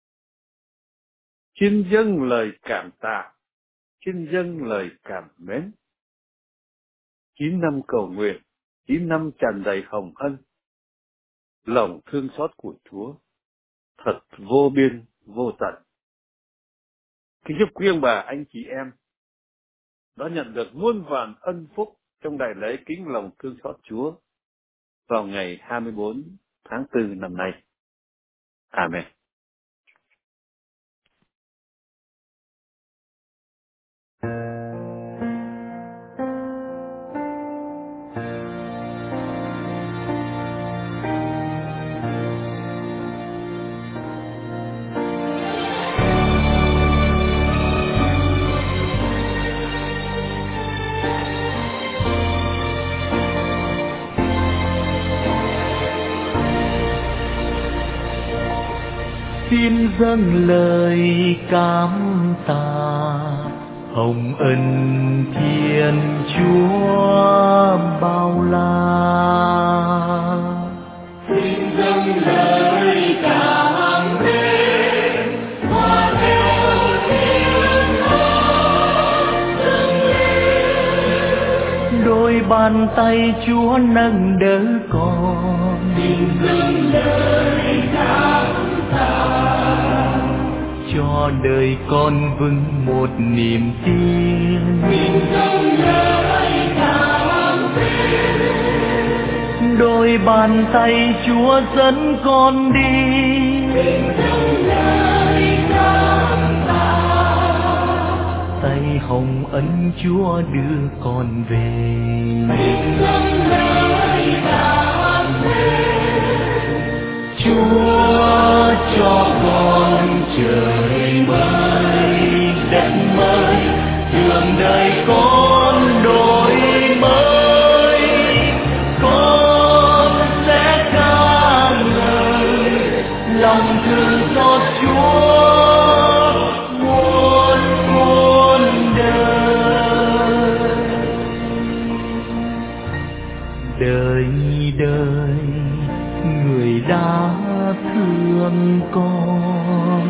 Xin dâng lời cảm tạ, xin dâng lời cảm mến. Chín năm cầu nguyện, chín năm tràn đầy hồng ân, lòng thương xót của Chúa thật vô biên vô tận. Kính chúc quý ông bà, anh chị em đã nhận được muôn vàn ân phúc trong đại lễ kính lòng thương xót Chúa vào ngày hai mươi bốn tháng tư năm nay. Amen. Xin dâng lời cảm tạ hồng ân Thiên Chúa bao la. Xin dâng lời cảm ơn đôi bàn tay Chúa nâng đỡ con. Xin dâng lời cảm tạ, cho đời con vững một niềm tin. xin dâng lời cảm tạ, đôi bàn tay Chúa dẫn con đi. xin dâng lời cảm tạ, tay hồng ân Chúa đưa con về. xin dâng lời cảm tạ, Chúa cho con trời mới đất mới, đường đời con đổi mới. Con sẽ ca ngợi lòng thương xót Chúa muôn muôn đời. Đời đời người đã thương con,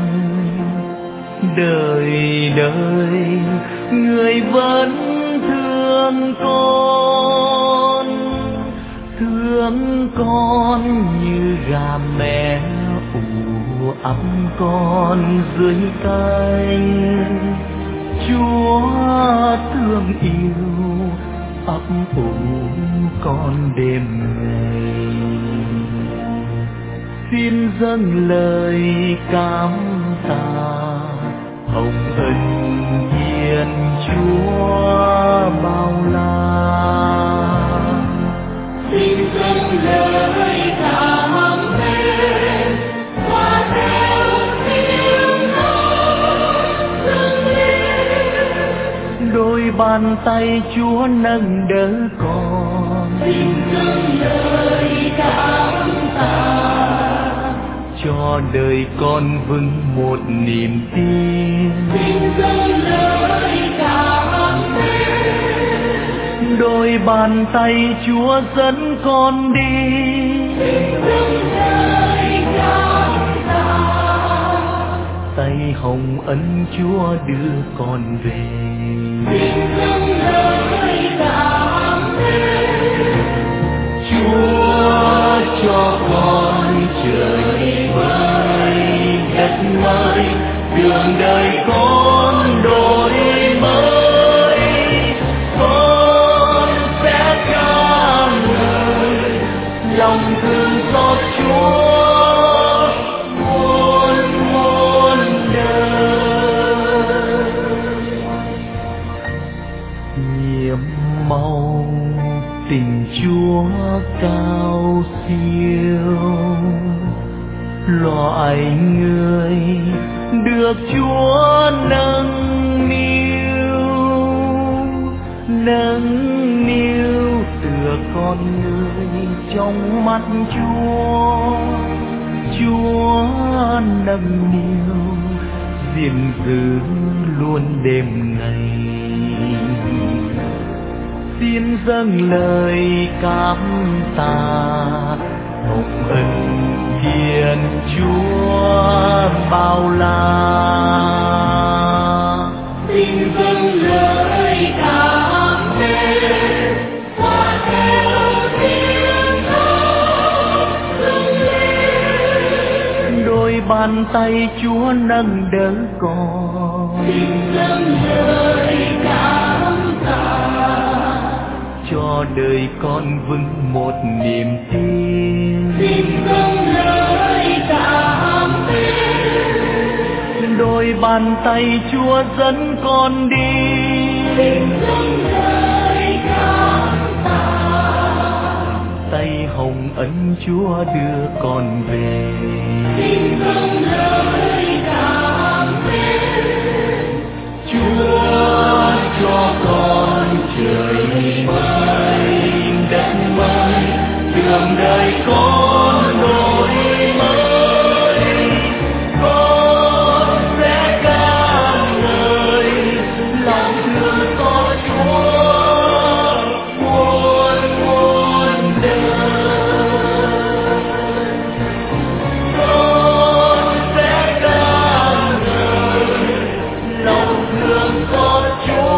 đời đời người vẫn thương con. Thương con như gà mẹ ủ ấm con dưới cánh. Chúa thương yêu ấp ủ con đêm ngày. Xin dâng lời cảm tạ hồng ân hiền Chúa bao la. xin dâng lời cảm tạ, và theo tiếng nói dâng lên. Đôi bàn tay Chúa nâng đỡ con. Xin dâng lời cảm tạ, cho đời con vững một niềm tin. xin dâng lời cảm tạ, đôi bàn tay Chúa dẫn con đi. xin dâng lời cảm tạ, tay hồng ân Chúa đưa con về. xin dâng lời cảm tạ, Chúa cho con trời mới đất mới, đường đời con đổi mới. Con sẽ ca ngợi lòng thương xót Chúa muôn muôn đời. Nhiệm màu tình Chúa cao siêu, loài người được Chúa nâng niu. Nâng niu tựa con người trong mắt Chúa. Chúa nâng niu gìn giữ luôn đêm ngày. Xin dâng lời cảm tạ hồng ân hiền Chúa bao la. xin dâng lời cảm tạ, và theo tiếng nói dâng lên. Đôi bàn tay Chúa nâng đỡ con. xin dâng lời cảm tạ, cho đời con vững một niềm tin. xin dâng lời cảm tạ, đôi bàn tay Chúa dẫn con đi. xin dâng lời cảm tạ, tay hồng ân Chúa đưa con về. xin dâng lời cảm tạ, Chúa cho con trời mới đất mới, đường đời con đổi mới. Con sẽ ca ngợi lòng thương xót Chúa muôn muôn đời. Con sẽ ca ngợi lòng thương xót Chúa